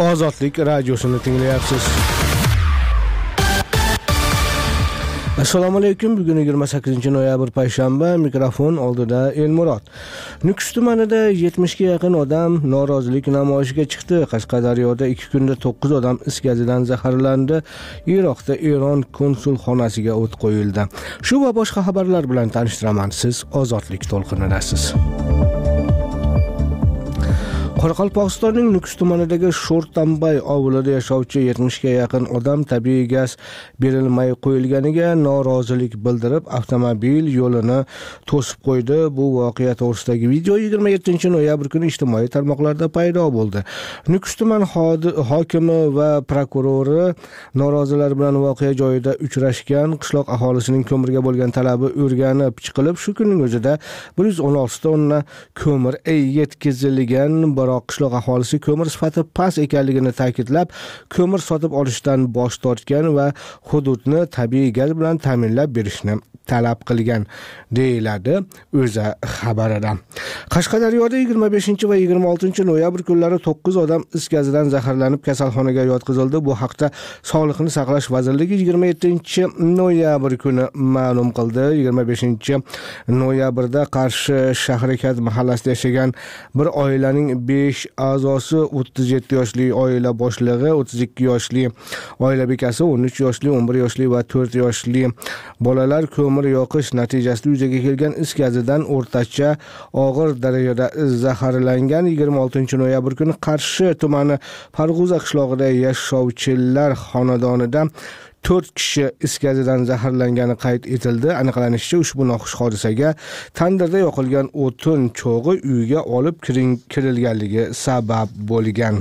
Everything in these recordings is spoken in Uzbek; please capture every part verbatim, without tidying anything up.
Ozodlik radiosini tinglayapsiz. Assalomu alaykum. Bugun yigirma sakkizinchi noyabr payshanba. Mikrofon oldida Elmurod. Nukus tumanida yetmishga yaqin odam norozilik namoyishiga chiqdi. Qashqadaryoda ikki kunda to'qqiz odam is gazidan zaharlandi. Iroqda Eron konsulxonasiga o't qo'yildi. Shu va boshqa xabarlar bilan tanishtiraman. Siz Ozodlik to'lqinidasiz. Qoraqalpog'istonning Nukus tumanidagi Sho'rtambay ovulida yashovchi yetmishga yaqin odam tabiiy gaz berilmay qo'yilganiga norozilik bildirib, avtomobil yo'lini to'sib qo'ydi. Bu voqea to'g'risidagi video yigirma yettinchi noyabr kuni ijtimoiy tarmoqlarda paydo bo'ldi. Nukus tuman hokimi va prokurori norozilar bilan voqea joyida uchrashgan. Qishloq aholisining ko'mirga bo'lgan talabi o'rganib chiqilib, shu kunning o'zida bir yuz o'n olti tonna ko'mir yetkazilgan. Biroq qishloq aholisi ko'mir sifati past ekanligini ta'kidlab, ko'mir sotib olishdan bosh tortgan va hududni tabiiy gaz bilan ta'minlab berishni talab qilgan, deyiladi o'za xabarida. Qashqadaryoda yigirma beshinchi va yigirma oltinchi noyabr kunlari to'qqiz odam is gazidan zaharlanib kasalxonaga yotqizildi. Bu haqda Sog'liqni saqlash vazirligi yigirma yettinchi noyabr kuni ma'lum qildi. yigirma beshinchi noyabrda Qarshi Shahrikat mahallasida yashagan bir oilaning besh a'zosi o'ttiz yetti yoshli oila boshlig'i, o'ttiz ikki yoshli oila bekasi, o'n uch yoshli, o'n bir yoshli va to'rt yoshli bolalar ko'mir yoqish natijasida yuzaga kelgan is gazidan o'rtacha og'ir darajada zaharlangan. yigirma oltinchi noyabr kuni Qarshi tumani Farg'uza qishlog'ida yashovchilar xonadonida to'rt kishi is gazidan zaharlangani qayd etildi. Aniqlanishicha, ushbu noxush hodisaga tandirda yoqilgan o'tin cho'g'i uyga olib kirilganligi sabab bo'lgan.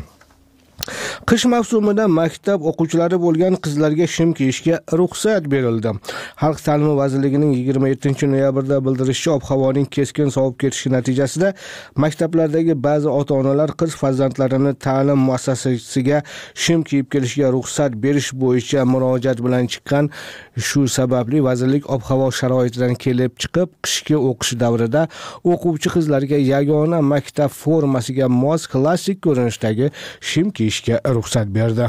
Qish mavsumida maktab o'quvchilari bo'lgan qizlarga shim kiyishga ruxsat berildi. Xalq ta'limi vazirligining yigirma yettinchi noyabrda bildirishicha, ob-havoning keskin sovib ketishi natijasida maktablardagi ba'zi ota-onalar qiz farzandlarini ta'lim muassasasiga shim kiyib kelishiga ruxsat berish bo'yicha murojaat bilan chiqqan. Shu sababli vazirlik ob-havo sharoitidan kelib chiqib, qishki o'qish davrida o'quvchi qizlarga yagona maktab formasiga mos klassik ko'rinishdagi shim kiyishga ruxsat berdi.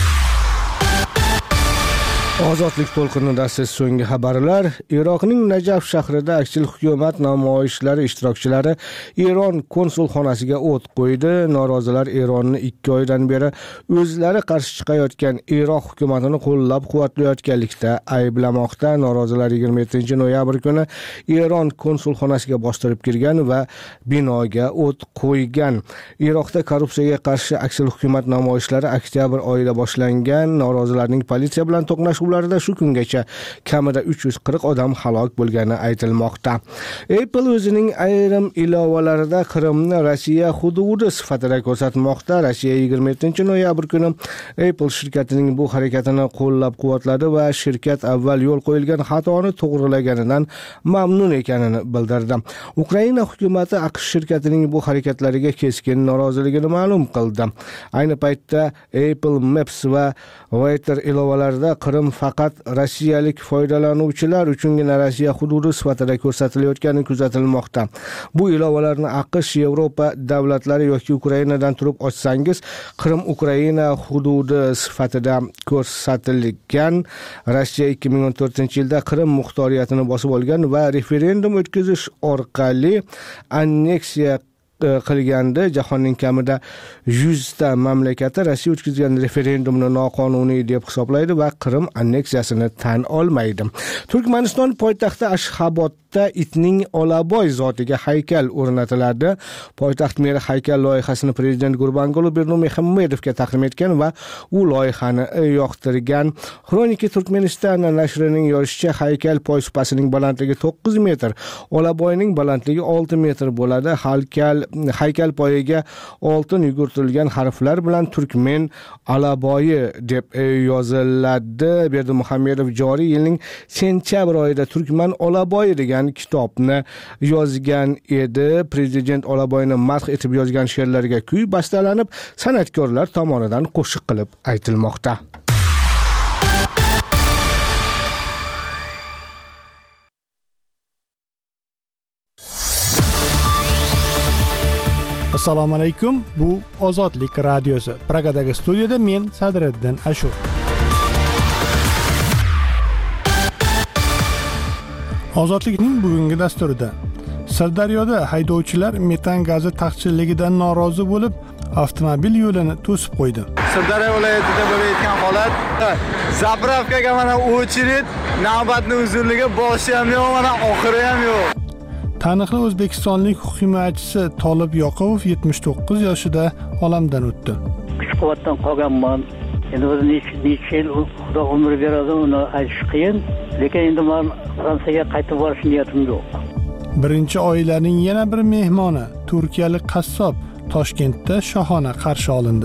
Ozodlik to'lqinida siz so'nggi xabarlar. Iroqning Najaf shahrida aksil hukumat namoyishlari ishtirokchilari Eron konsulxonasiga o't qo'ydi. Norozilar Eronni ikki oydan beri o'zlari qarshi chiqayotgan Iroq hukumatini qo'llab-quvvatlayotganlikda ayblamoqda. Norozilar yigirma yettinchi noyabr kuni Eron konsulxonasiga bostirib kirgan va binoga o't qo'ygan. Iroqda korrupsiyaga qarshi aksil hukumat namoyishlari oktyabr oyida boshlangan. Norozilarning politsiya bilan to'qnashuv shu kungacha kamida uch yuz qirq odam halok bo'lgani aytilmoqda. Apple o'zining ayrim ilovalarida Qrimni Rossiya hududi sifatida ko'rsatmoqda. Rossiya yigirma yettinchi noyabr kuni Apple shirkatining bu harakatini qo'llab-quvvatladi va shirkat avval yo'l qo'yilgan xatoni to'g'rilaganidan mamnun ekanini bildirdi. Ukraina hukumati AQSh shirkatining bu harakatlariga keskin noroziligini ma'lum qildi. Ayni paytda Apple Maps va Twitter ilovalarida Qrim faqat rossiyalik foydalanuvchilar uchungina Rossiya hududi sifatida ko'rsatilayotgani kuzatilmoqda. Bu ilovalarni AQSh, Yevropa davlatlari yoki Ukrainadan turib ochsangiz, Qrim Ukraina hududi sifatida ko'rsatilgan. Rossiya ikki ming o'n to'rtinchi yilda Qrim muxtoriyatini bosib olgan va referendum o'tkazish orqali anneksiya qilganda jahonning kamida yuz ta mamlakati Rossiya o'tkazgan referendumni noqonuniy deb hisoblaydi va Qrim anneksiyasini tan olmaydi. Turkmaniston poytaxti Ashxobodda itning Olaboy zotiga haykal o'rnatiladi. Poytaxt meri haykal loyihasini prezident Gurbanguli Berdimuhamedovga taqdim etgan va u loyihani yoqtirgan. Xronika Turkmeniston nashrining yozishicha, haykal poysupasining balandligi to'qqiz metr, Olaboyning balandligi olti metr bo'ladi. Haykal haykal poyiga oltin yugurtirilgan harflar bilan Turkmen Alaboyi deb yoziladi. Berdimuhamedov joriy yilning sentyabr oyida Turkman Olaboyi degan kitobni yozgan edi. Prezident Olaboyni madh etib yozgan she'rlarga kuy bastalanib, san'atkorlar tomonidan qo'shiq qilib aytilmoqda. Assalomu alaykum. Bu Ozodlik radiosi. Pragadagi studiyada men Sadriddin Ashur. Ozodlikning bugungi dasturida Sirdaryoda haydovchilar metan gazi taqchilligidan norozi bo'lib, avtomobil yo'lini to'sib qo'ydi. Sirdaryo viloyatida bo'layotgan holat, zapravkaga mana o'chirit, navbatning uzunligi boshi ham yo'q, mana oxiri ham yo'q. Taniqli o'zbekistonlik himoyachisi Tolib Yoqubov yetmish to'qqiz yoshida olamdan o'tdi. Kuch-quvvatdan qolganman. Endi o'zi necha yil Xudo umr beradi, uni aytish qiyin, lekin endi men Fransiyaga qaytib borish niyatim yo'q. Birinchi oilaning yana bir mehmoni, turkiyalik qassob Toshkentda shohona qarshi olindi.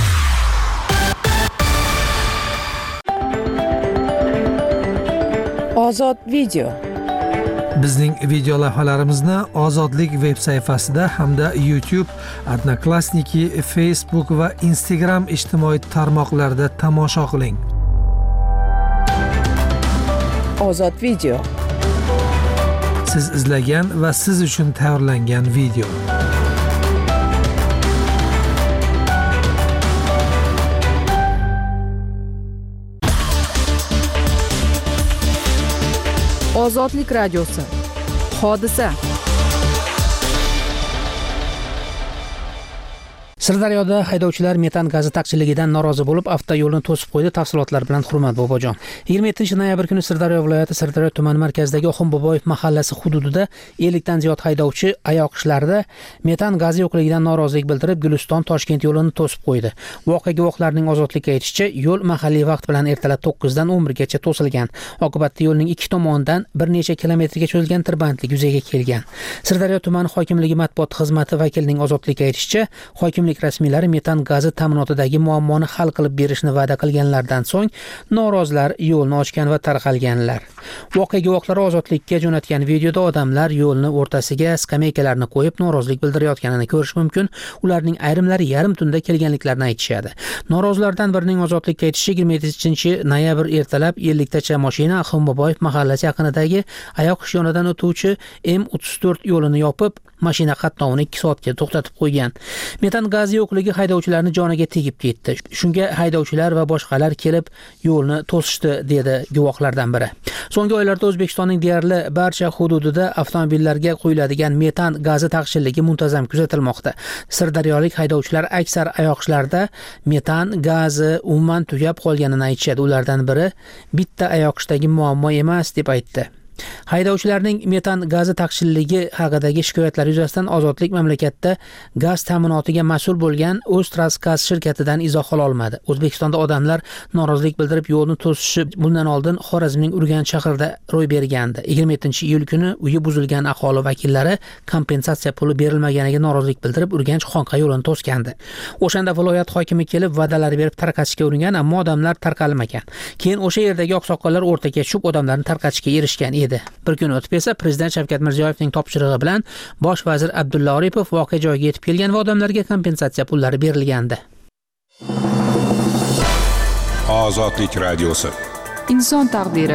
Ozod video. Bizning video lavhalarimizni Ozodlik veb sayfasida hamda YouTube, Odnoklassniki, Facebook va Instagram ijtimoiy tarmoqlarida tomosha qiling. Ozod video. Siz izlagan va siz uchun tayyorlangan video. Ozodlik radiosi. Hodisa. Sirdaryoda haydovchilar metan gazi taqchilligidan norozi bo'lib, avtoyo'lni to'sib qo'ydi. Tafsilotlar bilan Hurmat Bobojon. yigirma yettinchi noyabr kuni Sirdaryo viloyati Sirdaryo tuman markazidagi Oxun Boboyev mahallasi hududida ellik dan ziyod haydovchi oyoq ishlarida metan gazi yo'qligidan norozilik bildirib, Guliston Toshkent yo'lini to'sib qo'ydi. Voqea guvohlarining Ozodlikka aytishicha, yo'l mahalliy vaqt bilan ertalab to'qqiz dan o'n bir gacha to'silgan. Oqibatda yo'lning ikki tomonidan bir necha kilometrga cho'zilgan tirbandlik yuzaga kelgan. Sirdaryo tuman hokimligi matbuot xizmati vakilining Ozodlikka aytishicha, hokimlik rasmiylari metan gazi ta'minotidagi muammoni hal qilib berishni va'da qilganlardan so'ng norozilar yo'lni ochgan va tarqalganlar. Voqea guvohlari Ozodlikka jo'natgan videoda odamlar yo'lni o'rtasiga skameykalarni qo'yib norozilik bildirayotganini ko'rish mumkin. Ularning ayrimlari yarim tunda kelganliklarini aytishadi. Norozilardan birining Ozodlikka aytishicha, yigirma yettinchi noyabr ertalab ellik tacha mashina Oxun Boboyev mahallasi yaqinidagi oyoq ish yonidan o'tuvchi M o'ttiz to'rt yo'lini yopib, mashina qatnovini ikki soatga to'xtatib qo'ygan. Metan gazi yo'qligi haydovchilarni joniga tegib ketdi. Shunga haydovchilar va boshqalar kelib yo'lni to'sishdi, dedi guvohlardan biri. So'nggi oylarda O'zbekistonning deyarli barcha hududida avtomobillarga qo'yiladigan metan gazi taqchilligi muntazam kuzatilmoqda. Sirdaryolik haydovchilar aksar oyoq ishlarda metan gazi umuman tugab qolganini aytishadi. Ulardan biri bitta oyoq ishdagi muammo emas deb aytdi. Haydovchilarning metan gazi taqchilligi haqidagi shikoyatlar yuzasidan Ozodlik mamlakatda gaz ta'minotiga mas'ul bo'lgan O'ztransgaz shirkatidan izoh ola olmadi. O'zbekistonda odamlar norozilik bildirib yo'lni to'sishi bundan oldin Xorazmning Urganch shahrida ro'y bergandi. yigirma yettinchi iyul kuni uyi buzilgan aholi vakillari kompensatsiya puli berilmaganiga norozilik bildirib Urganch Xonqa yo'lini to'sgandi. O'shanda viloyat hokimi kelib va'dalar berib tarqatishga uringan, ammo odamlar tarqalmagan. Keyin o'sha yerdagi oqsoqollar o'rtaga tushib odamlarni tarqatishga erishgan edi. Bir kun o'tib esa Prezident Shavkat Mirziyoyevning topshirig'i bilan Bosh vazir Abdulla Oripov voqea joyiga yetib kelgan va odamlarga kompensatsiya pullari berilgandi. Ozodlik radiosi. Inson taqdiri.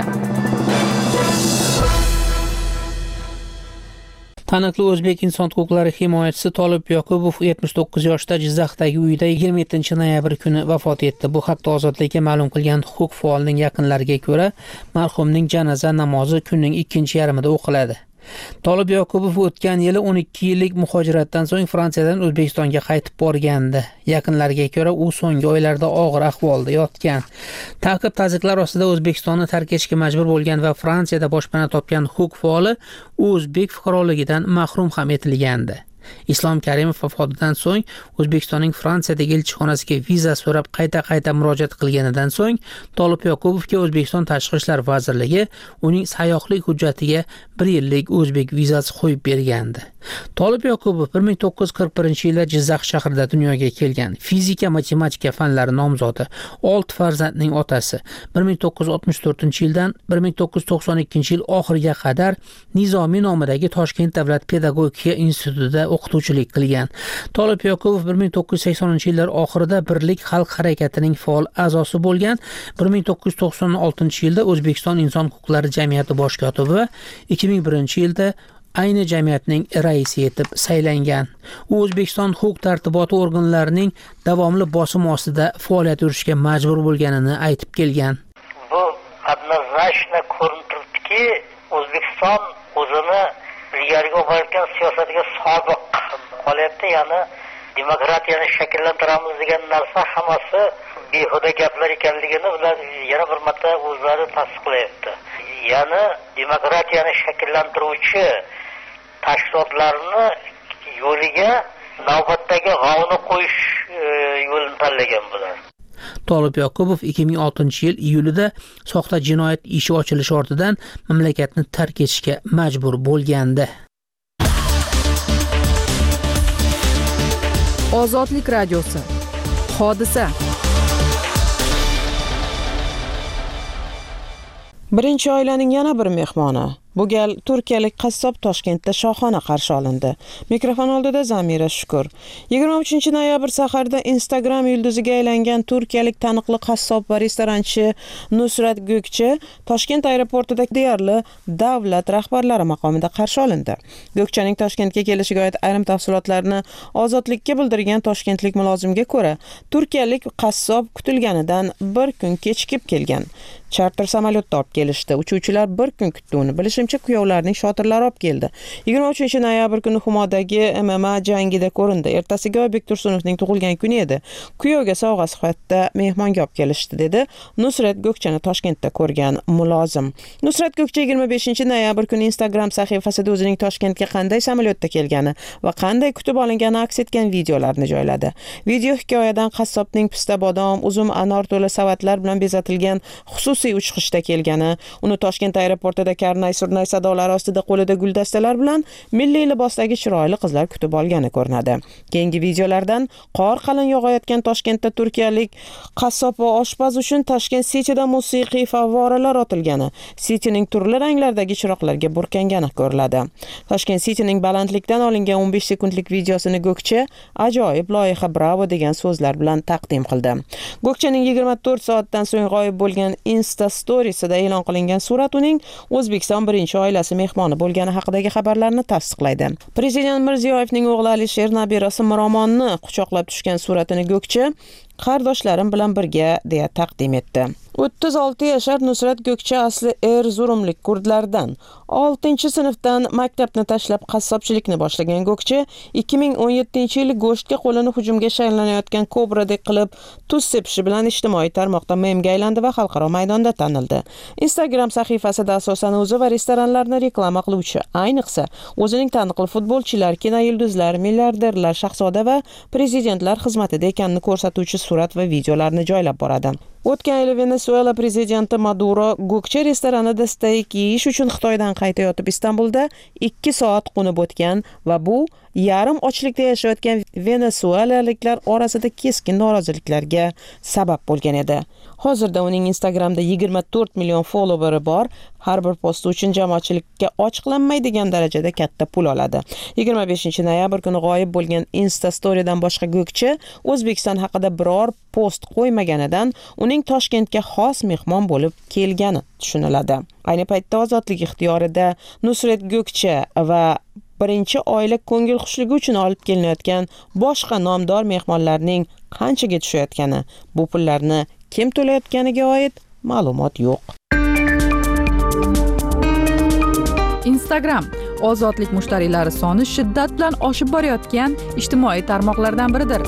Taniqli o'zbek inson huquqlari himoyachisi Tolib Yoqubov yetmish to'qqiz yoshda Jizzaxdagi uyida yigirma yettinchi noyabr kuni vafot etdi. Bu haqda Ozodlikka ma'lum qilgan huquq faolining yaqinlariga ko'ra, marhumning janoza namozi kunning ikkinchi yarmida o'qiladi. Tolib Yoqubov o'tgan yili o'n ikki yillik muhojiratdan so'ng Fransiyadan O'zbekistonga qaytib borgandi. Yaqinlariga ko'ra, u so'nggi oylarda og'ir ahvolda yotgan. Ta'qib-taziqlar ostida O'zbekistonni tark etishga majbur bo'lgan va Fransiyada boshpana topgan huquq faoli o'zbek fuqaroligidan mahrum ham etilgandi. Islom Karimov vafotidan so'ng O'zbekistonning Fransiyadagi elchixonasiga viza so'rab qayta-qayta murojaat qilganidan so'ng Tolib Yoqubovga O'zbekiston Tashqi ishlar vazirligi uning sayyohlik hujjatiga bir yillik o'zbek vizasi qo'yib bergandi. Tolib Yoqubov bir ming to'qqiz yuz qirq birinchi yilda Jizzax shahrida dunyoga kelgan. Fizika, matematika fanlari nomzodi, olti farzandning otasi. bir ming to'qqiz yuz oltmish to'rtinchi yildan bir ming to'qqiz yuz to'qson ikkinchi yil oxiriga qadar Nizomiy nomidagi Toshkent davlat pedagogika institutida o'qituvchilik qilgan. Tolib Yoqubov bir ming to'qqiz yuz saksoninchi yillar oxirida Birlik xalq harakatining faol a'zosi bo'lgan. bir ming to'qqiz yuz to'qson oltinchi yilda O'zbekiston inson huquqlari jamiyati bosh kotibi va ikki ming birinchi yilda ayni jamiyatning raisi etib saylangan. U O'zbekiston huquq tartiboti organlarining davomli bosim ostida faoliyat yuritishga majbur bo'lganini aytib kelgan. Bu однозначно ko'rinib turibdiki, O'zbekiston o'zini ilgariga borayotgan siyosatiga sobiq qolyapti, ya'ni demokratiyani shakllantiramiz degan narsa hammasi behuda gaplar ekanligini ular yana bir marta o'zlari tasdiqlayapti. Ya'ni demokratiyani shakllantiruvchi tashkilotlarni yo'liga navbatdagi g'ovni qo'yish yo'lini tanlagan bular. Tolib Yoqubov ikki ming oltinchi yil iyulida soxta jinoyat ishi ochilishi ortidan mamlakatni tark etishga majbur bo'lgandi. Ozodlik radiosi. Hodisa. Birinchi oilaning yana bir mehmoni. Bu gal turkiyalik qassob Toshkentda shohona qarshi olindi. Mikrofon oldida Zamira Shukur. yigirma uchinchi noyabr saharda Instagram yulduziga aylangan turkiyalik taniqli qassob va restoranchi Nusrat Gökçe Toshkent aeroportida deyarli davlat rahbarlari maqomida qarshi olindi. Gökçening Toshkentga kelishiga oid ayrim tafsilotlarni Ozodlikka bildirgan toshkentlik mulozimga ko'ra, turkiyalik qassob kutilganidan bir kun kechikib kelgan. Charter samolyotda olib kelishdi. Uchuvchilar bir kun kutdi uni. Bilishimcha, kuyovlarning shotirlari olib keldi. yigirma uchinchi noyabr kuni Humodagi M M A jangida ko'rindi. Ertasiga Oybek Tursunovning tug'ilgan kuni edi. Kuyovga sovg'a sifatida mehmonga olib kelishdi, dedi Nusrat Gökçeni Toshkentda ko'rgan mulozim. Nusrat Gökçe yigirma beshinchi noyabr kuni Instagram sahifasida o'zining Toshkentga qanday samolyotda kelgani va qanday kutib olingani aks etgan videolarni joyladi. Video hikoyadan qassobning pista bodom, uzum, anor to'la savatlar bilan bezatilgan xususiy uchqishda kelgani, uni Toshkent aeroportida karnay surnay sadolari ostida qo'lida guldastalar bilan milliy libosdagi chiroyli qizlar kutib olgani ko'rinadi. Keyingi videolardan qor qalin yog'ayotgan Toshkentda turkiyalik qassob va oshpaz uchun Toshkent City'da musiqiy favvoralar otilgani, City'ning turli ranglardagi chiroqlarga burkangani ko'riladi. Toshkent City'ning balandlikdan olingan o'n besh sekundlik videosini Gökçe ajoyib loyiha, bravo degan so'zlar bilan taqdim qildi. Gökçening yigirma to'rt soatdan so'ng g'oyib bo'lgan Insta storiesida e'lon qilingan surat uning O'zbekiston birinchi oilasi mehmoni bo'lgani haqidagi xabarlarni tasdiqlaydi. Prezident Mirziyoyevning o'g'li Alisher nabirasi Miromonni quchoqlab tushgan suratini Gökçe qardoshlarim bilan birga deya taqdim etdi. o'ttiz olti yashar Nusrat Gökçe asli Erzurumlik kurdlardan. oltinchi sinfdan maktabni tashlab qassobchilikni boshlagan Gökçe ikki ming o'n yettinchi yili go'shtga qo'lini hujumga shaylanayotgan kobradek qilib tuz sepishi bilan ijtimoiy tarmoqda memga aylandi va xalqaro maydonda tanildi. Instagram sahifasida asosan o'zi va restoranlarni reklama qiluvchi, ayniqsa o'zining taniqli futbolchilar, kino yulduzlar, milliarderlar, shahzoda va prezidentlar xizmatida ekanini ko'rsatuvchi surat va videolarni joylab boradi. O'tgan yili Venesuela prezidenti Maduro Gökçe restoranida steak yeyish uchun Xitoydan qaytayotib Istanbulda ikki soat qo'nib o'tgan va bu yarim ochlikda yashayotgan venesuelaliklar orasida keskin noroziliklarga sabab bo'lgan edi. Hozirda uning Instagramda yigirma to'rt million followeri bor. Har bir posti uchun jamoatchilikka ochiqlanmaydigan darajada katta pul oladi. yigirma beshinchi noyabr kuni g'oyib bo'lgan Insta storydan boshqa Gökçe O'zbekiston haqida biror post qo'ymaganidan uning Toshkentga xos mehmon bo'lib kelgani tushuniladi. Ayni paytda ozodlik ixtiyorida Nusrat Gökçe va birinchi oila ko'ngil xushligi uchun olib kelinayotgan boshqa nomdor mehmonlarning qanchaga tushayotgani, bu pullarni kim to'layotganiga oid ma'lumot yo'q. Instagram ozodlik mushtariylari soni shiddat bilan oshib borayotgan ijtimoiy tarmoqlardan biridir.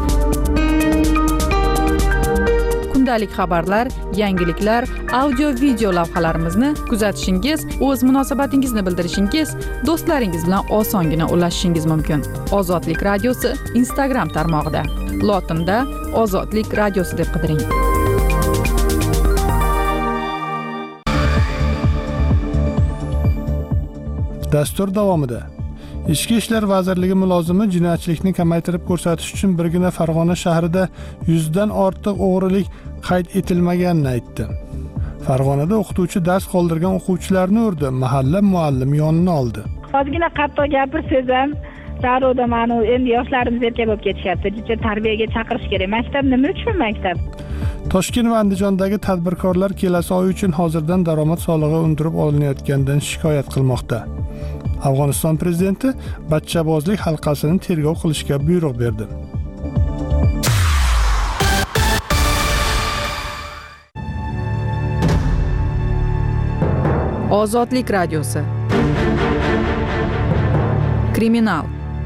Kundalik xabarlar, yangiliklar, audio-video lavhalarimizni kuzatishingiz, o'z munosabatingizni bildirishingiz, do'stlaringiz bilan osongina ulashishingiz mumkin. Ozodlik radiosi Instagram tarmog'ida. Lotinda Ozodlik radiosi deb qidiring. Dastur davomida Ichki ishlar vazirligi mulozimi jinoyatchilikni kamaytirib ko'rsatish uchun birgina Farg'ona shahrida yuzdan ortiq o'g'rilik qayd etilmaganini aytdi. Farg'onada o'qituvchi dars qoldirgan o'quvchilarni urdi, mahalla muallim yonini oldi. Ozgina qattiq gapirsangiz ham darrov ma'no endi yoshlarimiz erka bo'lib ketishyapti. Juda tarbiyaga chaqirish kerak. Maktab nima uchun maktab? Toshkent va Andijondagi tadbirkorlar kelasi oy uchun hozirdan daromad solig'i undirib olinayotganidan shikoyat qilmoqda. Afg'oniston prezidenti bachchabozlik halqasini tergov qilishga buyruq berdi. Ozodlik radiosi. Kriminal.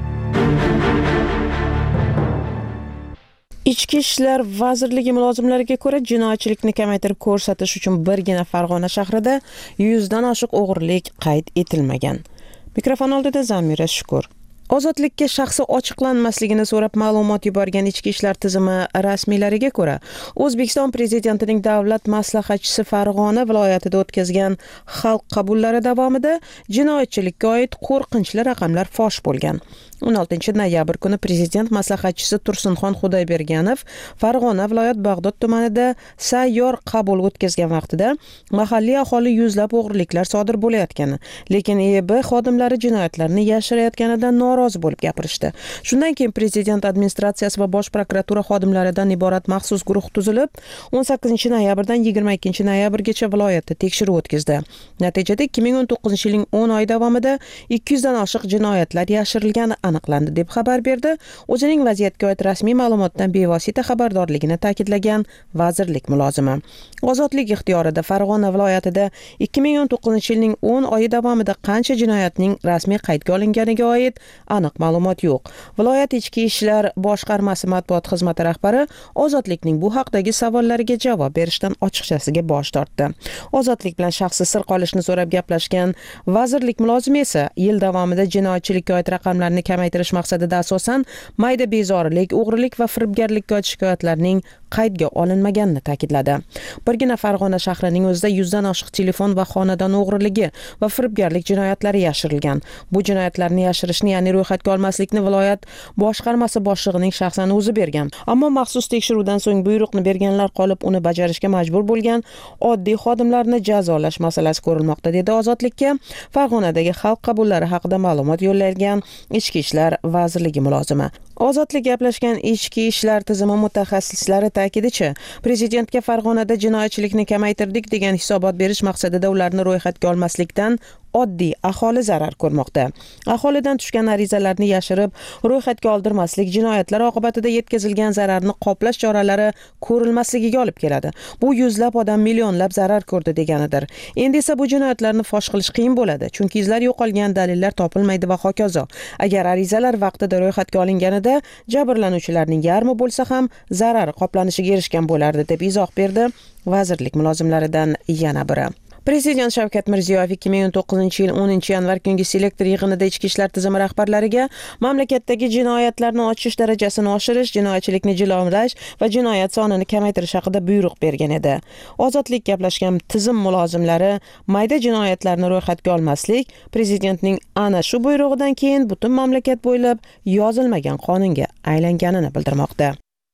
Ichki ishlar vazirligi mulozimlariga ko'ra, jinoyatchilikni kamaytirib ko'rsatish uchun birgina Farg'ona shahrida yuzdan oshiq o'g'rilik qayd etilmagan. Mikrofon oldida Zamira Shukur. Ozodlikka shaxsi ochiqlanmasligini so'rab ma'lumot yuborgan ichki ishlar tizimi rasmiylariga ko'ra, O'zbekiston prezidentining davlat maslahatchisi Farg'ona viloyatida o'tkazgan xalq qabullari davomida jinoyatchilikka oid qo'rqinchli raqamlar fosh bo'lgan. o'n oltinchi noyabr kuni prezident maslahatchisi Tursunxon Xudoyberganov Farg'ona viloyat Bag'dod tumanida sayyor qabul o'tkazgan vaqtida mahalliy aholi yuzlab o'g'riliklar sodir bo'layotgani, lekin E B xodimlari jinoyatlarni yashirayotganidan norozi bo'lib gapirishdi. Shundan keyin prezident administratsiyasi va bosh prokuratura xodimlaridan iborat maxsus guruh tuzilib, o'n sakkizinchi noyabrdan yigirma ikkinchi noyabrgacha viloyatda tekshiruv o'tkazdi. Natijada ikki ming o'n to'qqizinchi yilning o'n oy davomida ikki yuzdan oshiq jinoyatlar yashirilgani aniqlandi deb xabar berdi. O'zining vaziyatga oid rasmiy ma'lumotdan bevosita xabardorligini ta'kidlagan vazirlik mulozimi. Ozodlik ixtiyorida Farg'ona viloyatida ikki ming o'n to'qqizinchi yilning o'n oyi davomida qancha jinoyatning rasmiy qaydga olinganiga oid aniq ma'lumot yo'q. Viloyat ichki ishlar boshqarmasi matbuot xizmati rahbari Ozodlikning bu haqdagi savollariga javob berishdan ochiqchasiga bosh tortdi. Ozodlik bilan shaxsiy sir qolishni so'rab gaplashgan vazirlik mulozimi esa yil davomida jinoyatchilikka oid raqamlarni kamaytirish maqsadida asosan mayda bezorilik, o'g'rilik va firibgarlikka oid shikoyatlarning qaydga olinmaganini ta'kidladi. Birgina Farg'ona shahrining o'zida yuzdan oshiq telefon va xonadon o'g'riligi va firibgarlik jinoyatlari yashirilgan. Bu jinoyatlarni yashirishni, ya'ni ro'yxatga olmaslikni viloyat boshqarmasi boshlig'ining shaxsan o'zi bergan. Ammo maxsus tekshiruvdan so'ng buyruqni berganlar qolib, uni bajarishga majbur bo'lgan oddiy xodimlarni jazolash masalasi ko'rilmoqda, dedi Ozodlikka Farg'onadagi xalq qabullari haqida ma'lumot yo'llangan Ichki ishlar vazirligi mulozimi. Ozodlik gaplashgan ichki ishlar tizimi mutaxassislari ta'kidicha, prezidentga Farg'onada jinoyatchilikni kamaytirdik degan hisobot berish maqsadida ularni ro'yxatga olmaslikdan oddiy aholi zarar ko'rmoqda. Aholidan tushgan arizalarni yashirib, ro'yxatga oldirmaslik jinoyatlar oqibatida yetkazilgan zararni qoplash choralari ko'rilmasligiga olib keladi. Bu yuzlab odam millionlab zarar ko'rdi deganidir. Endi esa bu jinoyatlarni fosh qilish qiyin bo'ladi, chunki izlar yo'qolgan, dalillar topilmaydi va hokazo. Agar arizalar vaqtida ro'yxatga olinganida jabrlanuvchilarning yarmi bo'lsa ham zarar qoplanishiga erishgan bo'lardi, deb izoh berdi vazirlik mulozimlaridan yana biri. Prezident Shavkat Mirziyoyev ikki ming o'n to'qqizinchi yil o'ninchi yanvar kungi selektor yig'inida ichki ishlar tizimi rahbarlariga mamlakatdagi jinoyatlarni ochish darajasini oshirish, jinoyatchilikni jilovlash va jinoyat sonini kamaytirish haqida buyruq bergan edi. Ozodlik gaplashgan tizim mulozimlari mayda jinoyatlarni ro'yxatga olmaslik prezidentning ana shu buyrug'idan keyin butun mamlakat bo'ylab yozilmagan qonunga aylanganini bildirmoqda.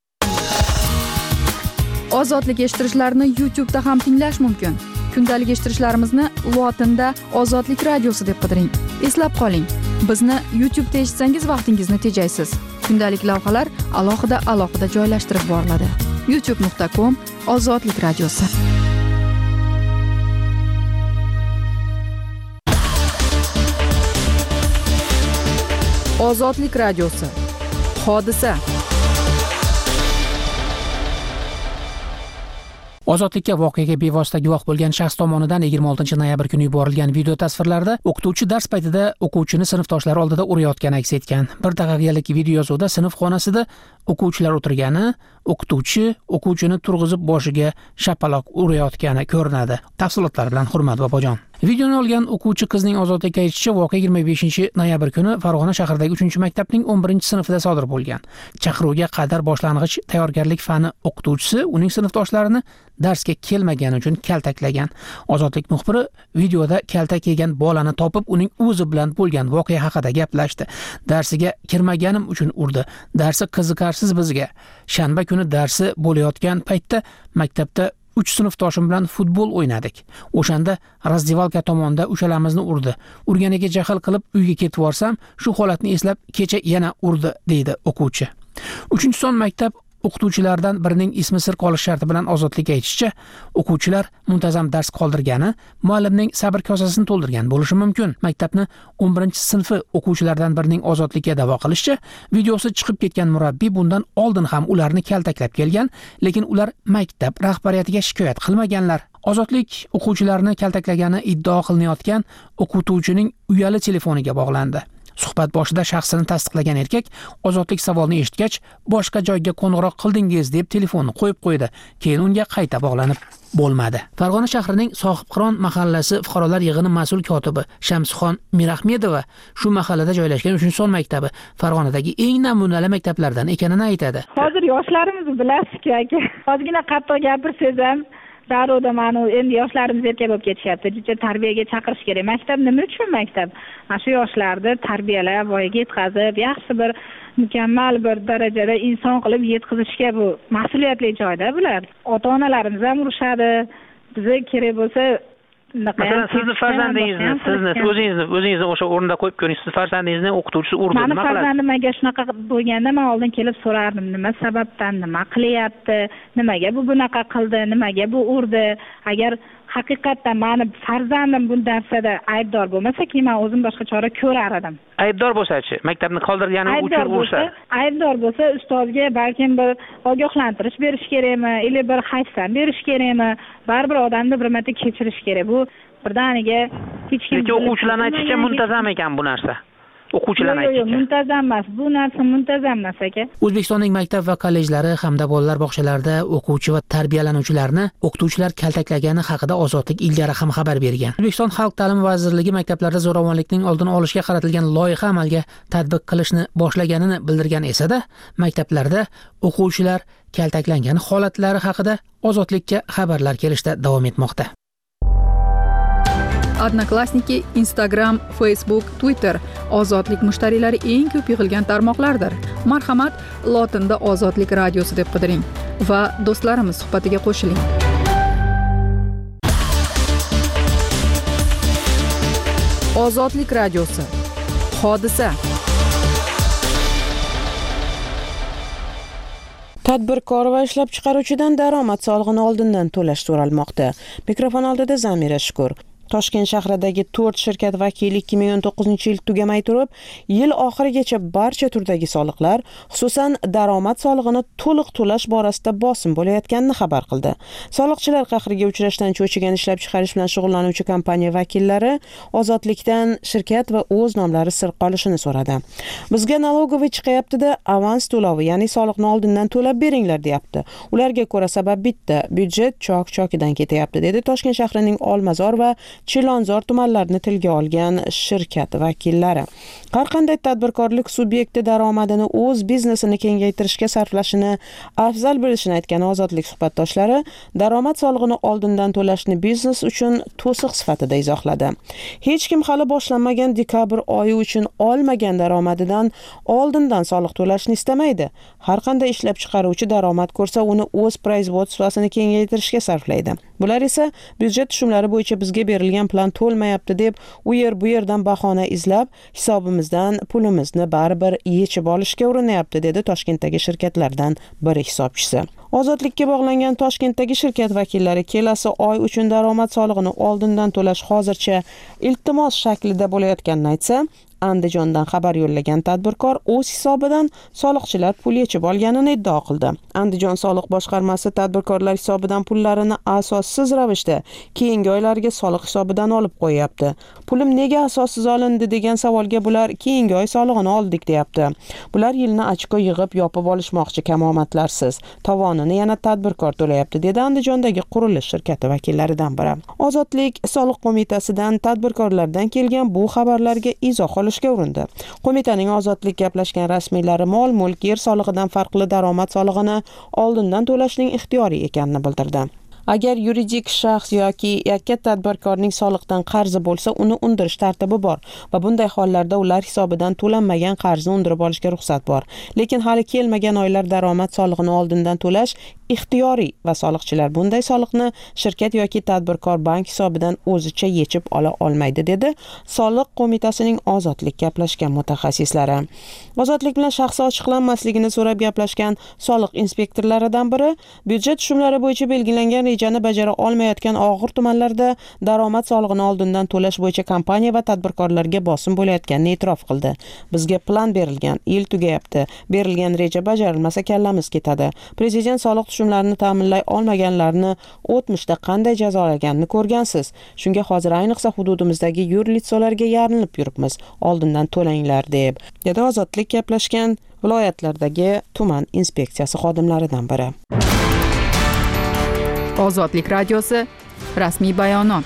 Ozodlik eshittirishlarni YouTube da ham tinglash mumkin. Kundalik eshittirishlarimizni lotinda Ozodlik radiosi deb qidiring. Eslab qoling, bizni YouTube'da eshitsangiz vaqtingizni tejaysiz. Kundalik lavhalar alohida alohida joylashtirib boriladi. youtube nuqta com Ozodlik radiosi. Ozodlik radiosi. Hodisa. Ozodlikka voqeaga bevosita guvoh bo'lgan shaxs tomonidan yigirma oltinchi noyabr kuni yuborilgan video tasvirlarda o'qituvchi dars paytida o'quvchini sinfdoshlari oldida urayotgani aks etgan. Bir daqiqalik video yozuvda sinf xonasida o'quvchilar o'tirgani, o'qituvchi o'quvchini turg'izib boshiga shapaloq urayotgani ko'rinadi. Tafsilotlar bilan Hurmat bobojon. Videoni olgan o'quvchi qizning Ozodlikka aytishicha, voqea yigirma beshinchi noyabr kuni Farg'ona shahridagi uchinchi maktabning o'n birinchi sinfida sodir bo'lgan. Chaqiruvga qadar boshlang'ich tayyorgarlik fani o'qituvchisi uning sinfdoshlarini darsga kelmagani uchun kaltaklagan. Ozodlik muxbiri videoda kaltak yegan bolani topib, uning o'zi bilan bo'lgan voqea haqida gaplashdi. Darsiga kirmaganim uchun urdi. Darsi qiziqarsiz bizga. Shanba kuni darsi bo'layotgan paytda maktabda uch sinfdoshim bilan futbol o'ynadik. O'shanda razdivalka tomonda uchalamizni urdi. Urganiga jahl qilib uyga ketib borsam, shu holatni eslab kecha yana urdi, deydi o'quvchi. uchinchi son maktab o'qituvchilardan birining ismi sir qolish sharti bilan Ozodlikka aytishicha, o'quvchilar muntazam dars qoldirgani, muallimning sabr kosasini to'ldirgan bo'lishi mumkin. Maktabni o'n birinchi sinfi o'quvchilaridan birining Ozodlikka da'vo qilishicha, videosi chiqib ketgan murabbiy bundan oldin ham ularni kaltaklab kelgan, lekin ular maktab rahbariyatiga shikoyat qilmaganlar. Ozodlik o'quvchilarni kaltaklagani iddao qilinayotgan o'qituvchining uyali telefoniga bog'landi. Suhbat boshida shaxsini tasdiqlagan erkak Ozodlik savolni eshitgach, boshqa joyga qo'ng'iroq qildingiz deb telefonni qo'yib qo'ydi. Keyin unga qayta bog'lanib bo'lmadi. Farg'ona shahrining Sohibqiron mahallasi fuqarolar yig'ini mas'ul kotibi Shamsixon Mirahmedova shu mahallada joylashgan uchinchi son maktabi Farg'onadagi eng namunali maktablardan ekanini aytadi. Hozir yoshlarimiz bilasiz-ku aka. Ozgina qattiq gapirsangiz ham darrov mana endi yoshlarimiz erka bo'lib ketishyapti. Juda tarbiyaga chaqirish kerak. Maktab nima uchun maktab? Mana shu yoshlarni tarbiyalab, voyaga yetkazib, yaxshi bir mukammal bir darajada inson qilib yetkazishga bu mas'uliyatli joyda bular. Ota-onalarimiz ham urushadi. Bizga kerak bo'lsa masalan sizni farzandingizni sizni o'zingizni o'zingizni o'sha o'rinda qo'yib ko'ring. Siz farzandingizni o'qituvchisi urdi, nima qiladi? Meni farzandim agar shunaqa bo'lganda men oldin kelib so'rardim, nima sababdan, nima qilyapti, nimaga bu bunaqa qildi, nimaga bu urdi. Agar haqiqatdan meni farzandim bu narsada aybdor bo'lmasa, keyin men o'zim boshqa chora ko'rar edim. Aybdor bo'lsa-chi, maktabni qoldirgani uchun ursa? Aybdor bo'lsa, ustozga balkim bir ogohlantirish berish kerakmi, yoki bir hayfsan berish kerakmi? Baribir odamni bir marta kechirish kerak. Bu birdaniga hech kim. Lekin o'quvchilarning aytishicha muntazam ekan bu narsa. O'quvchilarning aytishicha. Yo'q, muntazam emas. Bu narsa muntazam emas aka. O'zbekistonning maktab va kollejlari hamda bolalar bog'chalarida o'quvchi va tarbiyalanuvchilarni o'qituvchilar kaltaklagani haqida Ozodlik ilgari ham xabar bergan. O'zbekiston Xalq ta'limi vazirligi maktablarda zo'ravonlikning oldini olishga qaratilgan loyiha amalga tatbiq qilishni boshlaganini bildirgan esa-da, maktablarda o'quvchilar kaltaklangani holatlari haqida Ozodlikka xabarlar kelishda davom etmoqda. Odnoklassniki, Instagram, Facebook, Twitter Ozodlik mushtariylari eng ko'p yig'ilgan tarmoqlardir. Marhamat, lotinda Ozodlik radiosi deb qidiring va do'stlarimiz suhbatiga qo'shiling. Ozodlik radiosi. Hodisa. Tadbirkor va ishlab chiqaruvchidan daromad solig'ini oldindan to'lash so'ralmoqda. Mikrofon oldida Zamira Shukur. Toshkent shahridagi to'rt shirkat vakili ikki ming o'n to'qqizinchi yil tugamay turib, yil oxirigacha barcha turdagi soliqlar, xususan daromad solig'ini to'liq to'lash borasida bosim bo'layotganini xabar qildi. Soliqchilar qahriga uchrashdan cho'chigan ishlab chiqarish bilan shug'ullanuvchi kompaniya vakillari Ozodlikdan shirkat va o'z nomlari sir qolishini so'radi. Bizga налоговый chiqayapti-da, avans to'lovi, ya'ni soliqni oldindan to'lab beringlar, deyapti. Ularga ko'ra sabab bitta, byudjet chok-chokidan ketyapti, dedi Toshkent shahrining Olmazor va Chilonzor tumanlarini tilga olgan shirkat vakillari. Har qanday tadbirkorlik subyekti daromadini o'z biznesini kengaytirishga sarflashini afzal bilishini aytgan Ozodlik suhbatdoshlari daromad solig'ini oldindan to'lashni biznes uchun to'siq sifatida izohladi. Hech kim hali boshlanmagan dekabr oyi uchun olmagan daromadidan oldindan soliq to'lashni istamaydi. Har qanday ishlab chiqaruvchi daromad ko'rsa, uni o'z производствосini kengaytirishga sarflaydi. Bular esa byudjet tushumlari bo'yicha bizga berilgan plan to'lmayapti deb u yer bu yerdan bahona izlab, hisobimizdan pulimizni baribir yechib olishga urinayapti, dedi Toshkentdagi shirkatlardan biri hisobchisi. Ozodlikka bog'langan Toshkentdagi shirkat vakillari kelasi oy uchun daromad solig'ini oldindan to'lash hozircha iltimos shaklida bo'layotganini aytsa, Andijondan xabar yo'llagan tadbirkor o'z hisobidan soliqchilar pul yechib olganini iddao qildi. Andijon soliq boshqarmasi tadbirkorlar hisobidan pullarini asossiz ravishda keyingi oylarga soliq hisobidan olib qo'yapti. Pulim nega asossiz olindi degan savolga bular keyingi oy solig'ini oldik, deyapti. Bular yilni ochko yig'ib yopib olishmoqchi, kamomatlarsiz. Tovonini yana tadbirkor to'layapti, dedi Andijondagi qurilish shirkati vakillaridan biri. Ozodlik soliq qo'mitasidan tadbirkorlardan kelgan bu xabarlarga izoh olishga urindi. Qo'mitaning Ozodlik gaplashgan rasmiylari mol-mulk, yer solig'idan farqli daromad solig'ini oldindan to'lashning ixtiyoriy ekanini bildirdi. Agar yuridik shaxs yoki yakka tadbirkorning soliqdan qarzi bo'lsa, uni undirish tartibi bor va bunday hollarda ular hisobidan to'lanmagan qarzni undirib olishga ruxsat bor. Lekin hali kelmagan oylar daromad solig'ini oldindan to'lash ixtiyoriy va soliqchilar bunday soliqni shirkat yoki tadbirkor bank hisobidan o'zicha yechib ola olmaydi, dedi Soliq qo'mitasining ozodlik gaplashgan mutaxassislari. Ozodlik bilan shaxsi ochiqlanmasligini so'rab gaplashgan soliq inspektorlaridan biri byudjet tushumlari bo'yicha belgilangan rejani bajara olmayotgan og'ir tumanlarda daromad solig'ini oldindan to'lash bo'yicha kompaniya va tadbirkorlarga bosim bo'layotganini e'tirof qildi. Bizga plan berilgan, yil tugayapti, berilgan reja bajarilmasa kallamiz ketadi. Prezident soliq tushumlarini ta'minlay olmaganlarni o'tmishda qanday jazolaganini ko'rgansiz. Shunga hozir ayniqsa hududimizdagi yurlitsolarga yarinib yuribmiz. Oldindan to'langlar deb. Dedi ozodlik gaplashgan viloyatlardagi tuman inspeksiyasi xodimlaridan biri. Ozodlik radiosi rasmiy bayonot.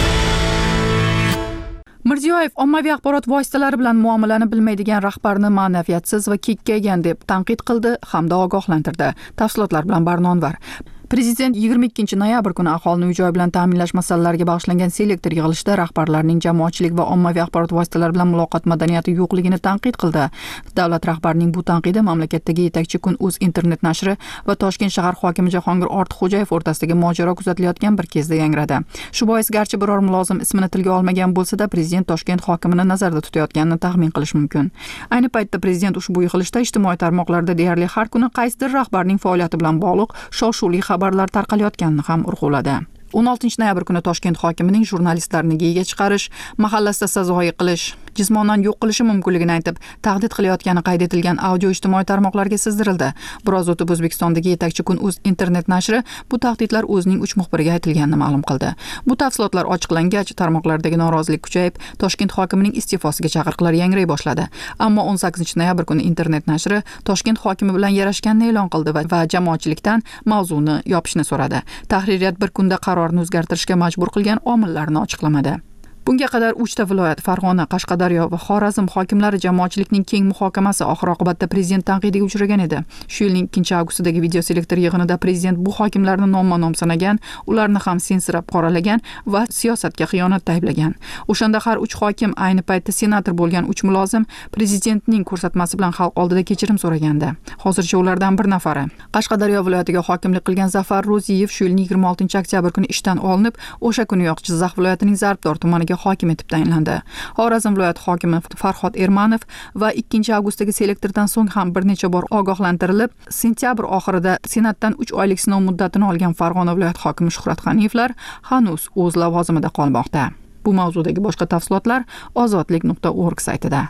Mirziyoyev ommaviy axborot vositalari bilan muomalani bilmaydigan rahbarni ma'naviyatsiz va kekkaygan deb tanqid qildi hamda ogohlantirdi. Tafsilotlar bilan Barnonvar. Prezident yigirma ikkinchi noyabr kuni aholini uy-joy bilan ta'minlash masalalariga bag'ishlangan selektor yig'ilishida rahbarlarning jamoatchilik va ommaviy axborot vositalari bilan muloqot madaniyati yo'qligini tanqid qildi. Davlat rahbarining bu tanqidi mamlakatdagi yetakchi kun uz internet nashri va Toshkent shahar hokimi Jahongir Ortiqxo'jayev o'rtasidagi mojaro kuzatilayotgan bir kezda yangradi. Shu bois garchi biror mulozim ismini tilga olmagan bo'lsa-da, prezident Toshkent hokimini nazarda tutayotganini taxmin qilish mumkin. Ayni paytda prezident ushbu yig'ilishda ijtimoiy tarmoqlarda deyarli har kuni qaysidir rahbarning faoliyati bilan bog'liq shov-shuvli xabarlar tarqalayotganini ham urg'uladi. o'n oltinchi noyabr kuni Toshkent hokimining jurnalistlarni geyiga chiqarish, mahallasida sazoyi qilish, jismonan yo'q qilishi mumkinligini aytib, tahdid qilayotgani qayd etilgan audio ijtimoiy tarmoqlarga sizdirildi. Biroz o'tib O'zbekistondagi yetakchi kun uz internet nashri bu tahdidlar o'zining uch muxbiriga aytilganini ma'lum qildi. Bu tafsilotlar ochiqlangach, tarmoqlardagi norozilik kuchayib, Toshkent hokimining iste'fosiga chaqiriqlar yangray boshladi. Ammo o'n sakkizinchi noyabr kuni internet nashri Toshkent hokimi bilan yarashganini e'lon qildi va jamoatchilikdan mavzuni yopishni so'radi. Tahririyat bir kunda qarorni o'zgartirishga majbur qilgan omillarni ochiqlamadi. Bunga qadar uchta viloyat Farg'ona, Qashqadaryo va Xorazm hokimlari jamoatchilikning keng muhokamasi oxir-oqibatda prezident tanqidiga uchragan edi. Shu yilning ikkinchi avgustidagi video selektor yig'inida prezident bu hokimlarni nomma-nom sanagan, ularni ham sensirab qoralagan va siyosatga xiyonatda ayblagan. O'shanda har uch hokim, ayni paytda senator bo'lgan uch mulozim prezidentning ko'rsatmasi bilan xalq oldida kechirim so'ragandi. Hozircha ulardan bir nafari Qashqadaryo viloyatiga hokimlik qilgan Zafar Ro'ziyev shu yilning yigirma oltinchi oktyabr kuni ishdan olinib, o'sha kuniyoq Jizzax viloyatining Zarbdor tumaniga hokim etib tayinlandi. Xorazm viloyati hokimi Farhod Ermanov va ikkinchi avgustdagi selektordan so'ng ham bir necha bor ogohlantirilib, sentyabr oxirida senatdan uch oylik sinov muddatini olgan Farg'ona viloyati hokimi Shuhrat G'aniyevlar hanuz o'z lavozimida qolmoqda. Bu mavzudagi boshqa tafsilotlar ozodlik nuqta org saytida.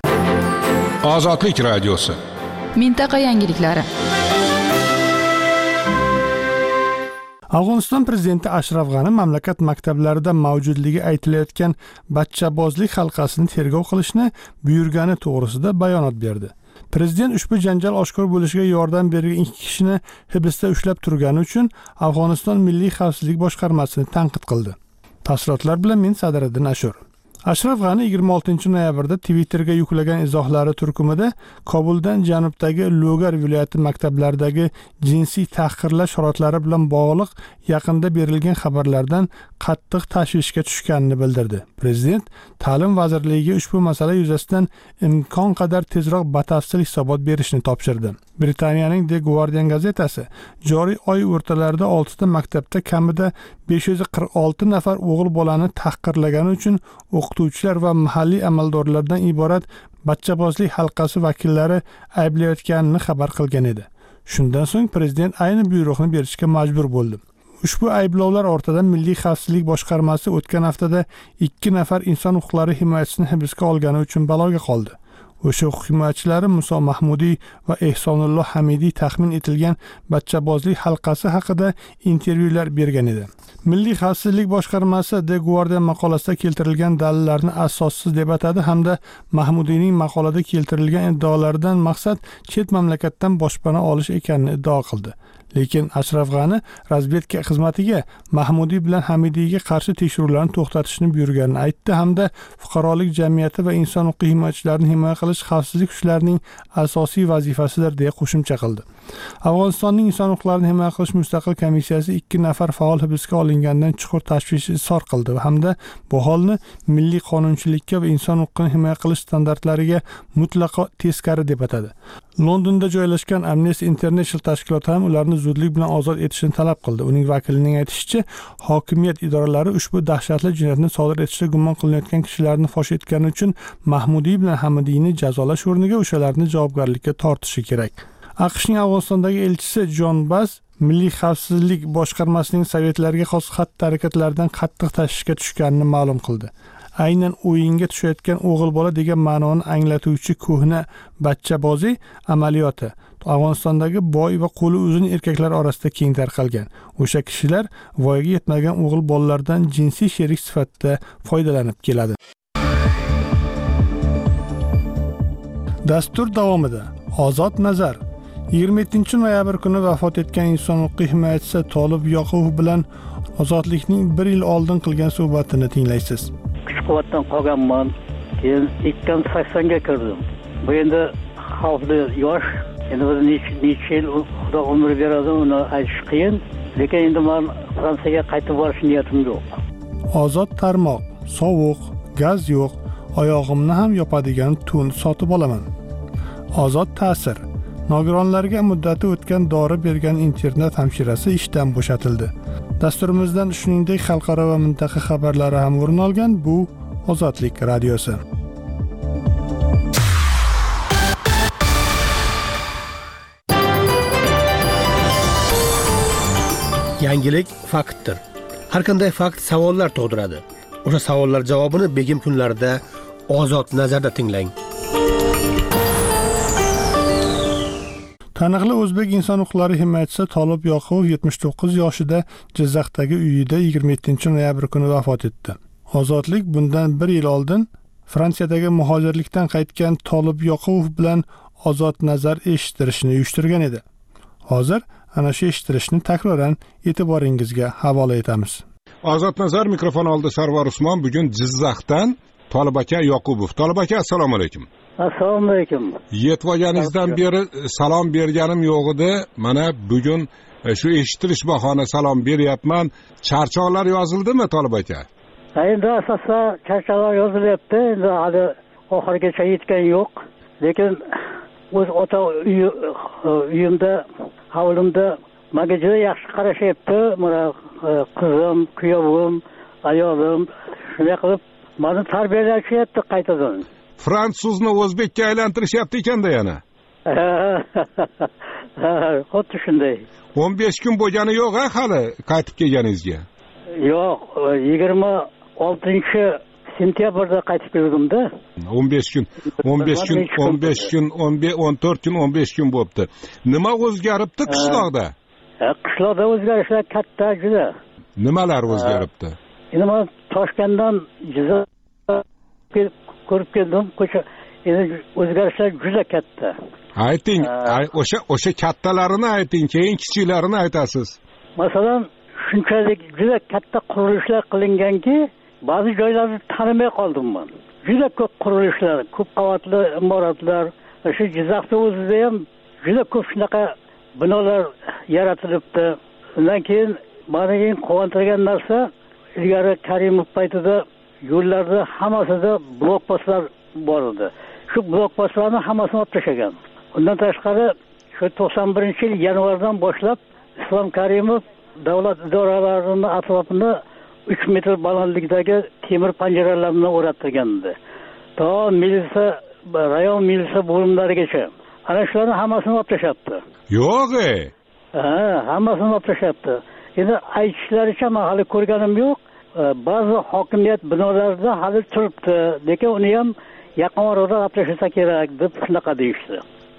Ozodlik radiosi. Mintaqa yangiliklari. Afg'oniston prezidenti Ashraf G'ani mamlakat maktablarida mavjudligi aytilayotgan bachchabozlik halqasini tergov qilishni buyurgani to'g'risida bayonot berdi. Prezident ushbu janjal oshkor bo'lishiga yordam bergan ikki kishini hibsda ushlab turgani uchun Afg'oniston Milliy xavfsizlik boshqarmasini tanqid qildi. Tafsilotlar bilan men Sadiriddin Ashur. Ashraf G'ani yigirma oltinchi noyabrda Twitterga yuklagan izohlari turkumida Kobuldan janubdagi Logar viloyati maktablaridagi jinsiy tahqirlash holatlari bilan bog'liq yaqinda berilgan xabarlardan qattiq tashvishga tushganini bildirdi. Prezident Ta'lim vazirligiga ushbu masala yuzasidan imkon qadar tezroq batafsil hisobot berishni topshirdi. Britaniyaning The Guardian gazetasi joriy oy o'rtalarida oltita maktabda kamida besh yuz qirq olti nafar o'g'il bolani tahqirlagani uchun o'qituvchilar va mahalliy amaldorlardan iborat bachchabozlik halqasi vakillari ayblayotganini xabar qilgan edi. Shundan so'ng prezident ayni buyruqni berishga majbur bo'ldi. Ushbu ayblovlar ortidan Milliy xavfsizlik boshqarmasi o'tgan haftada ikki nafar inson huquqlari himoyachisini hibsga olgani uchun baloga qoldi. O'sha huquq himoyachilari Muso Mahmudiy va Ehsonulloh Hamidiy taxmin etilgan bachchabozlik halqasi haqida intervyular bergan edi. Milliy xavfsizlik boshqarmasi The Guardian maqolasida keltirilgan dalillarni asossiz deb atadi hamda Mahmudiyning maqolada keltirilgan iddaolaridan maqsad chet mamlakatdan boshpana olish ekanini iddao qildi. Lekin Ashraf G'ani razvedka xizmatiga Mahmudiy bilan Hamidiyga qarshi tekshiruvlarni to'xtatishni buyurganini aytdi hamda fuqarolik jamiyati va inson huquqi himoyachilarini himoya qilish xavfsizlik kuchlarining asosiy vazifasidir deya qo'shimcha qildi. Afg'onistonning inson huquqlarini himoya qilish mustaqil komissiyasi ikki nafar faol hibsga olingandan chuqur tashvish izhor qildi hamda bu holni milliy qonunchilikka va inson huquqini himoya qilish standartlariga mutlaqo teskari deb atadi. Londonda joylashgan Amnesty International tashkiloti ham ularni zudlik bilan ozod etishni talab qildi. Uning vakilining aytishicha, hokimiyat idoralari ushbu dahshatli jinoyatni sodir etishda gumon qilinayotgan kishilarni fosh etgani uchun Mahmudiy bilan Hamidiyni jazolash o'rniga o'shalarni javobgarlikka tortishi kerak. AQShning Afg'onistondagi elchisi Jon Bass Milliy xavfsizlik boshqarmasining sovetlarga xos xatti-harakatlardan qattiq tashvishga tushganini ma'lum qildi. Aynan o'yinga tushayotgan o'g'il bola degan ma'noni anglatuvchi ko'hna bachchabozi amaliyoti Afg'onistondagi boy va qo'li uzun erkaklar orasida keng tarqalgan. O'sha kishilar voyaga yetmagan o'g'il bolalardan jinsiy sherik sifatida foydalanib keladi. Dastur davomida Ozod nazar yigirma yettinchi noyabr kuni vafot etgan inson huquqiy himoyachisi Tolib Yoqubov bilan ozodlikning bir yil oldin qilgan suhbatini tinglaysiz. Kuch-quvvatdan qolganman. Keyin ikki ming saksonga kirdim. Bu endi xavfli yosh. Endi biz necha yil Xudo umr beradi, uni aytish qiyin. Lekin endi men Fransiyaga qaytib borish niyatim yo'q. Ozod tarmoq, sovuq, gaz yo'q, oyog'imni ham yopadigan tun sotib olaman. Ozod ta'sir. Nogironlarga muddati o'tgan dori bergan internat hamshirasi ishdan bo'shatildi. Dasturimizdan shuningdek xalqaro va mintaqa xabarlari ham o'rin olgan. Bu Ozodlik radiosi. Yangilik faktdir. Har qanday fakt savollar tug'diradi. O'sha savollar javobini begim kunlarida Ozod nazarda tinglang. Taniqli o'zbek inson huquqlari himoyachisi Tolib Yoqubov yetmish to'qqiz yoshida Jizzaxdagi uyida yigirma yettinchi noyabr kuni vafot etdi. Ozodlik bundan bir yil oldin Fransiyadagi muhojirlikdan qaytgan Tolib Yoqubov bilan ozod nazar eshittirishni uyushtirgan edi. Hozir ana shu eshittirishni takroran e'tiboringizga havola etamiz. Ozod nazar mikrofon oldi Sarvar Usmon. Bugun Jizzaxdan Tolib aka Yoqubov. Tolib aka, assalomu alaykum. Assalomu alaykum. Yetib olganingizdan beri salom berganim yo'q edi. Mana bugun shu eshitirish bahona salom beryapman. Charchoqlar yozildimi Tolib aka? Endi asosda charchoqlar yozilyapti. Endi hali oxirigacha yetgan yo'q. Lekin o'z ota uyimda, hovlimda menga juda yaxshi qarashyapti. Mana qizim, kuyovim, ayolim shunday qilib meni tarbiyalashyapti qaytadan. Fransuzni o'zbekka aylantirishyapti ekanda yana. Xuddi shunday. o'n besh kun bo'lgani yo'q-a hali qaytib kelganingizga? Yo'q, yigirma oltinchi sentyabrda qaytib keldim-da. o'n besh kun, o'n besh kun, o'n besh kun, o'n to'rt kun, o'n besh kun bo'libdi. Nima o'zgaribdi qishloqda? Qishloqda o'zgarishlar katta juda. Nimalar o'zgaribdi? Endi men Toshkentdan Jizzaxga ko'rib keldim, ko'cha endi o'zgarishlar juda katta. Ayting, o'sha o'sha kattalarini ayting, keyin kichiklarini aytasiz. Masalan, shunchalik juda katta qurilishlar qilinganki, ba'zi joylarni tanimay qoldim men. Juda ko'p qurilishlar, ko'p qavatli imoratlar, shu Jizzaxda o'zida ham juda ko'p shunaqa binolar yaratilibdi. Undan keyin meni eng quvontirgan narsa, ilgari Karimov paytida yo'llarda hammasida blokpostlar bor edi. Shu blokpostlarni hammasini olib tashlagan. Undan tashqari shu to'qson birinchi yil yanvardan boshlab Islom Karimov davlat idoralarini atrofini uch metr balandlikdagi temir panjaralarni o'rnatilgan edi. To militsiya, rayon militsiya bo'limlarigacha. Ana shularni hammasini olib tashlabdi. Yo'q-e. Ha, hammasini olib tashlabdi. Endi aytishlaricha men hali ko'rganim yo'q. Ba'zi hokimiyat binolarida hali turibdi, lekin uni ham yaqin orada olib tashlasa kerak deb shunaqa deyishdi.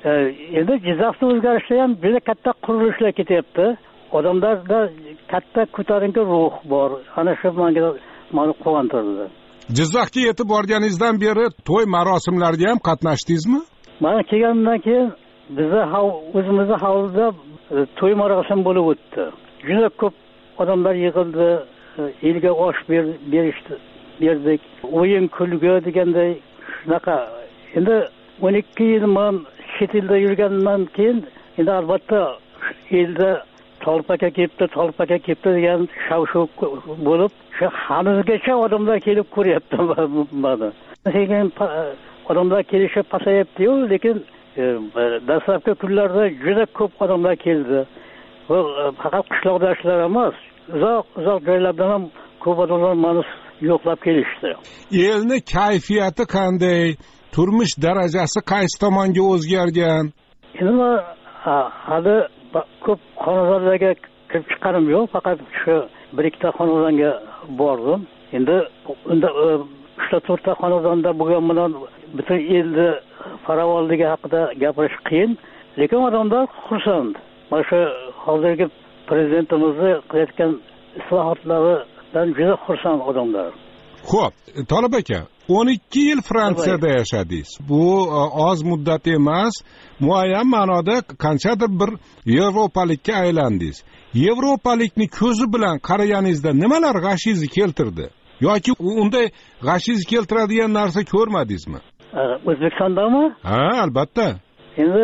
Endi Jizzaxda o'zgarishlar ham juda katta qurilishlar ketyapti. Odamlarda katta ko'tarinki ruh bor. Ana shu menga meni quvontirdi. Jizzaxga yetib borganingizdan beri to'y marosimlariga ham qatnashdingizmi? Men kelganimdan keyin bizda o'zimizning hovlida to'y marosim bo'lib o'tdi. Juda ko'p odamlar yig'ildi. Elga osh berishdi, berdik. O'yin kulgu deganday shunaqa. Endi o'n ikki yil men chet elda yurgandan keyin endi albatta elda Tolib aka kelibdi, Tolib aka kelibdi degan shav-shuv bo'lib, shu hanuzgacha odamlar kelib ko'ryapti meni. Lekin odamlar kelishi pasayapti-yu, lekin dastlabki kunlarda juda ko'p odamlar keldi. bu faqat qishloqdoshlar emas, uzoq uzoq joylardan ham ko'p odamlar mani yo'qlab kelishdi. Elni kayfiyati qanday, turmush darajasi qaysi tomonga o'zgargan? Endi hali ko'p xonadonlarga kirib chiqqanim yo'q, faqat shu bir ikkita xonadonga bordim. Endi unda uchta to'rtta xonadonda bo'lgan bilan butun elni farovonligi haqida gapirish qiyin, lekin odamlar xursand. Mana shu hozirgi prezidentimizni qilayotgan islohotlaridan juda xursand odamlar. Xo'p, Tolib aka, o'n ikki yil Fransiyada yashadingiz. Bu oz muddat emas, muayyan ma'noda qanchadir bir yevropalikka aylandingiz. Yevropalikni ko'zi bilan qaraganingizda nimalar g'ashingizni keltirdi? Yoki unday g'ashingizni keltiradigan narsa ko'rmadingizmi? O'zbekistondami? Ha, albatta. Endi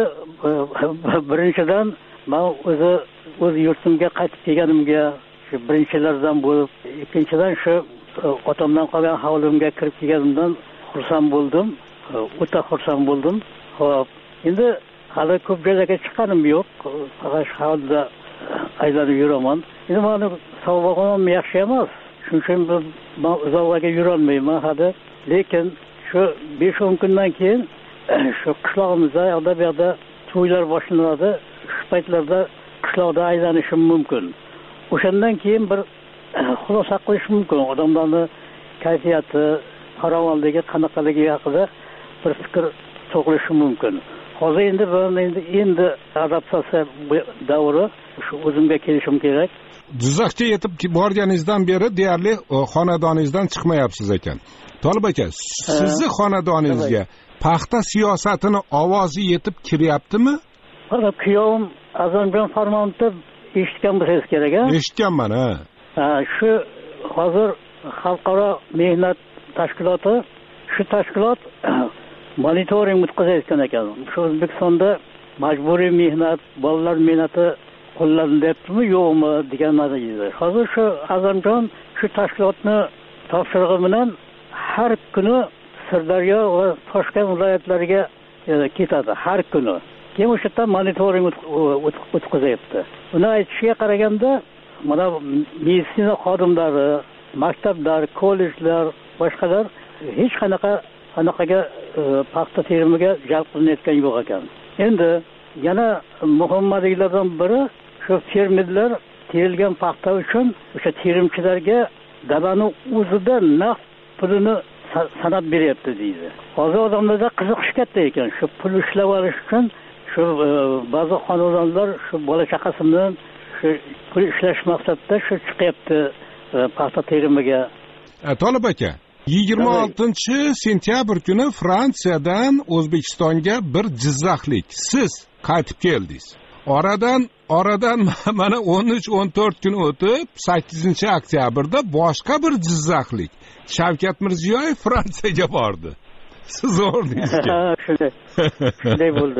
birinchidan men o'zi o'z yurtimga qaytib kelganimga shu birinchilardan bo'lib, ikkinchidan shu otamdan qolgan hovlimga kirib kelganimdan xursand bo'ldim. O'ta xursand bo'ldim. Xo'p, endi hali ko'p joylarga chiqqanim yo'q. Faqat shu hovlida aylanib yuraman. Endi meni sog'lig'im yaxshi emas. Shuning uchun men uzoqlarga yura olmayman hali. Lekin shu besh o'n kundan keyin shu qishlog'imizda yo'lda bu yerda to'ylar boshlanadi. Shu paytlarda qishloqda aylanishim mumkin. O'shandan keyin bir xulosa qilish mumkin. Odamlarning kayfiyati, farovonligi qanaqaligi haqida bir fikr to'g'ilishi mumkin. Hozir endi ben endi endi adaptatsiya davri, shu o'zimga kelishim kerak. Jizzaxga yetib borganingizdan beri deyarli xonadoningizdan chiqmayapsiz ekan. Tolib aka, sizni xonadoningizga paxta siyosatini ovozi yetib kiryaptimi? Mana kuyovim Azonjon Farmonovni eshitgan bo'lsangiz kerak, ha? Eshitganman, ha. Shu hozir xalqaro mehnat tashkiloti, shu tashkilot monitoring o'tkazayotgan ekan. Shu O'zbekistonda majburiy mehnat, bolalar mehnati qo'llanilyaptimi, yo'qmi degan ma'noda. Hozir shu Azamjon shu tashkilotni topshirig'i bilan har kuni Sirdaryo va Toshkent viloyatlariga ketadi, har kuni. Keyin o'sha yerda monitoring o'tkazayapti. Uni aytishiga qaraganda, mana meditsina xodimlari, maktablar, kollejlar, boshqalar hech qanaqa anaqaga paxta terimiga jalb qilinayotgan yo'q ekan. Endi yana muhimliklardan biri shu fermerlar terilgan paxta uchun o'sha terimchilarga dalani o'zida naqd pulini sanab beryapti deydi. Hozir odamlarda qiziqish katta ekan. Shu pul ishlab olish uchun shu ba'zi xonadonlar shu bola chaqasi bilan shu pul ishlash maqsadida shu chiqyapti paxta terimiga. Tolib aka, yigirma oltinchi sentyabr kuni Fransiyadan O'zbekistonga bir jizzaxlik siz qaytib keldingiz. Oradan oradan mana o'n uch o'n to'rt kun o'tib, sakkizinchi oktyabrda boshqa bir jizzaxlik Shavkat Mirziyoyev Fransiyaga bordi. Siz o'rningizga. Shunday. Shunday bo'ldi.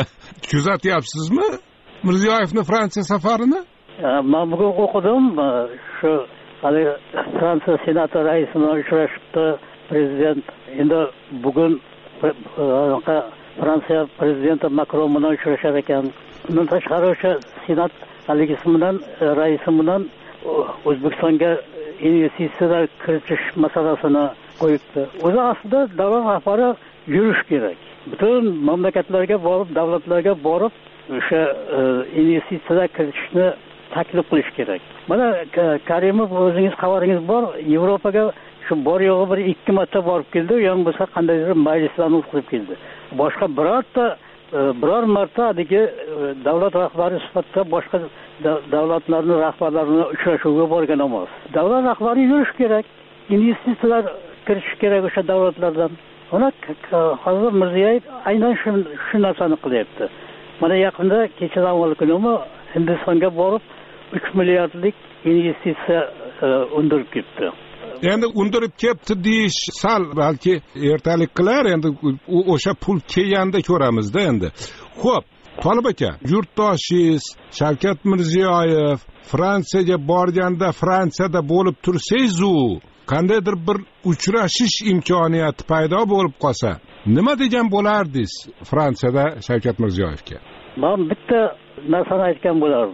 Kuzatyapsizmi Mirziyoyevning Fransiya safarini? Men bugun o'qidim, shu hali Fransiya senati raisi bilan uchrashibdi prezident. Endi bugun Fransiya prezidenti Makron bilan uchrashar ekan. Undan tashqari o'sha senat haligisi bilan raisi bilan O'zbekistonga investitsiyalar kiritish masalasini qo'yibdi. O'zi aslida davlat rahbari yurish kerak. Butun mamlakatlarga borib, davlatlarga borib o'sha investitsiyalar kiritishni taklif qilish kerak. Mana Karimov o'zingiz xabaringiz bor, Yevropaga shu bor yo'g'i bir ikki marta borib keldi, yo'q bo'lsa qandaydir majlislarni o'tkazib keldi. Boshqa birorta biror marta haligi davlat rahbari sifatida boshqa davlatlarning rahbarlarini uchrashuvga borgan emas. Davlat rahbari yurish kerak, investitsiyalar kiritish kerak o'sha davlatlardan. Ona hozir Mirziyoyev aynan shu narsani qilyapti. Mana yaqinda kechadan avval kunimi Hindistonga borib uch milliardlik investitsiya undirib ketdi. Endi undirib ketdi deyish sal balki ertalik qilar, endi o'sha pul kelganda ko'ramizda endi. Xo'p, Tolib aka, yurtdoshingiz Shavkat Mirziyoyev Fransiyaga borganda Fransiyada bo'lib tursangiz-u, qandaydir bir uchrashish imkoniyati paydo bo'lib qolsa, nima degan bo'lardingiz Fransiyada Shavkat Mirziyoyevga? Men bitta narsani aytgan bo'lardim.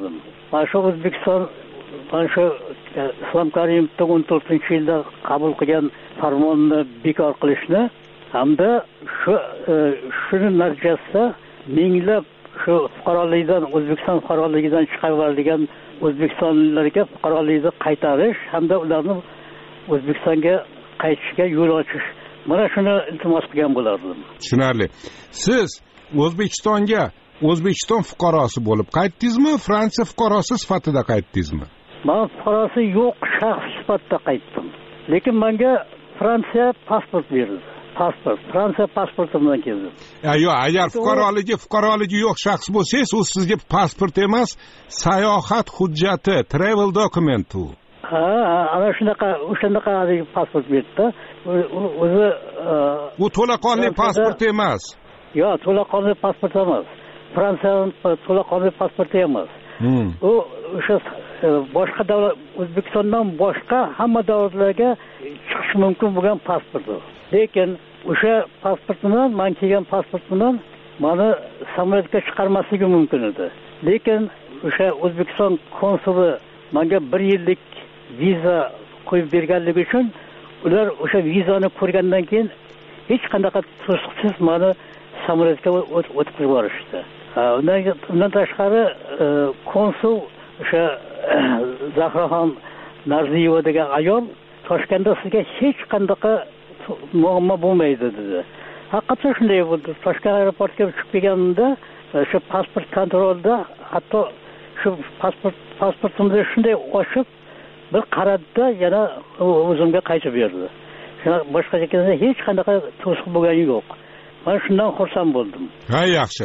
mana shu O'zbekiston mana shu Islom Karimovning o'n to'rtinchi yilda qabul qilgan farmonni bekor qilishni hamda shu shuni natijasida minglab shu fuqarolikdan O'zbekiston fuqaroligidan chiqarib yuborilgan O'zbekistonliklarga fuqarolikni qaytarish hamda ularni O'zbekistonga qaytishiga yo'l ochish. Mana shuni iltimos qilgan bo'lardim. Tushunarli. Siz O'zbekistonga O'zbekiston fuqarosi bo'lib qaytdingizmi, Fransiya fuqarosi sifatida qaytdingizmi? Men fuqarosi yo'q shaxs sifatida qaytdim. Lekin menga Fransiya pasport berdi. Pasport, Fransiya pasporti bilan keldim. Yo'q, agar fuqaroligi, fuqaroligi yo'q shaxs bo'lsangiz, u sizga pasport emas, sayohat hujjati, travel document u. Ha, ana shunaqa, o'shanaqa pasport berdi. O'zi u to'laqonli pasport emas. Yo'q, to'laqonli pasport emas. Fransiyaning to'laqonli pasporti emas. U o'sha boshqa davlat O'zbekistondan boshqa hamma davlatlarga chiqish mumkin bo'lgan pasport. Lekin o'sha pasport bilan, men kelgan pasport bilan meni samolyotga chiqarmasligi mumkin edi. Lekin o'sha O'zbekiston konsuli menga bir yillik viza qo'yib berganligi uchun ular o'sha vizani ko'rgandan keyin hech qanday to'siqsiz meni samolyotga o'tkazib yuborishdi. Undan tashqari konsul o'sha Zahraxon Narziyeva degan ayol Toshkentda sizga hech qanday muammo bo'lmaydi dedi. Haqiqatdan shunday bo'ldi. Toshkent aeroportiga uchib kelganimda shu pasport kontrolida hatto shu pasport pasportimni shunday ochib bir qaradida yana o'zimga qaytib berdi. Shuna boshqacha kelsa hech qanday to'siq bo'lgani yo'q. Men shundan xursand bo'ldim. Ha, yaxshi.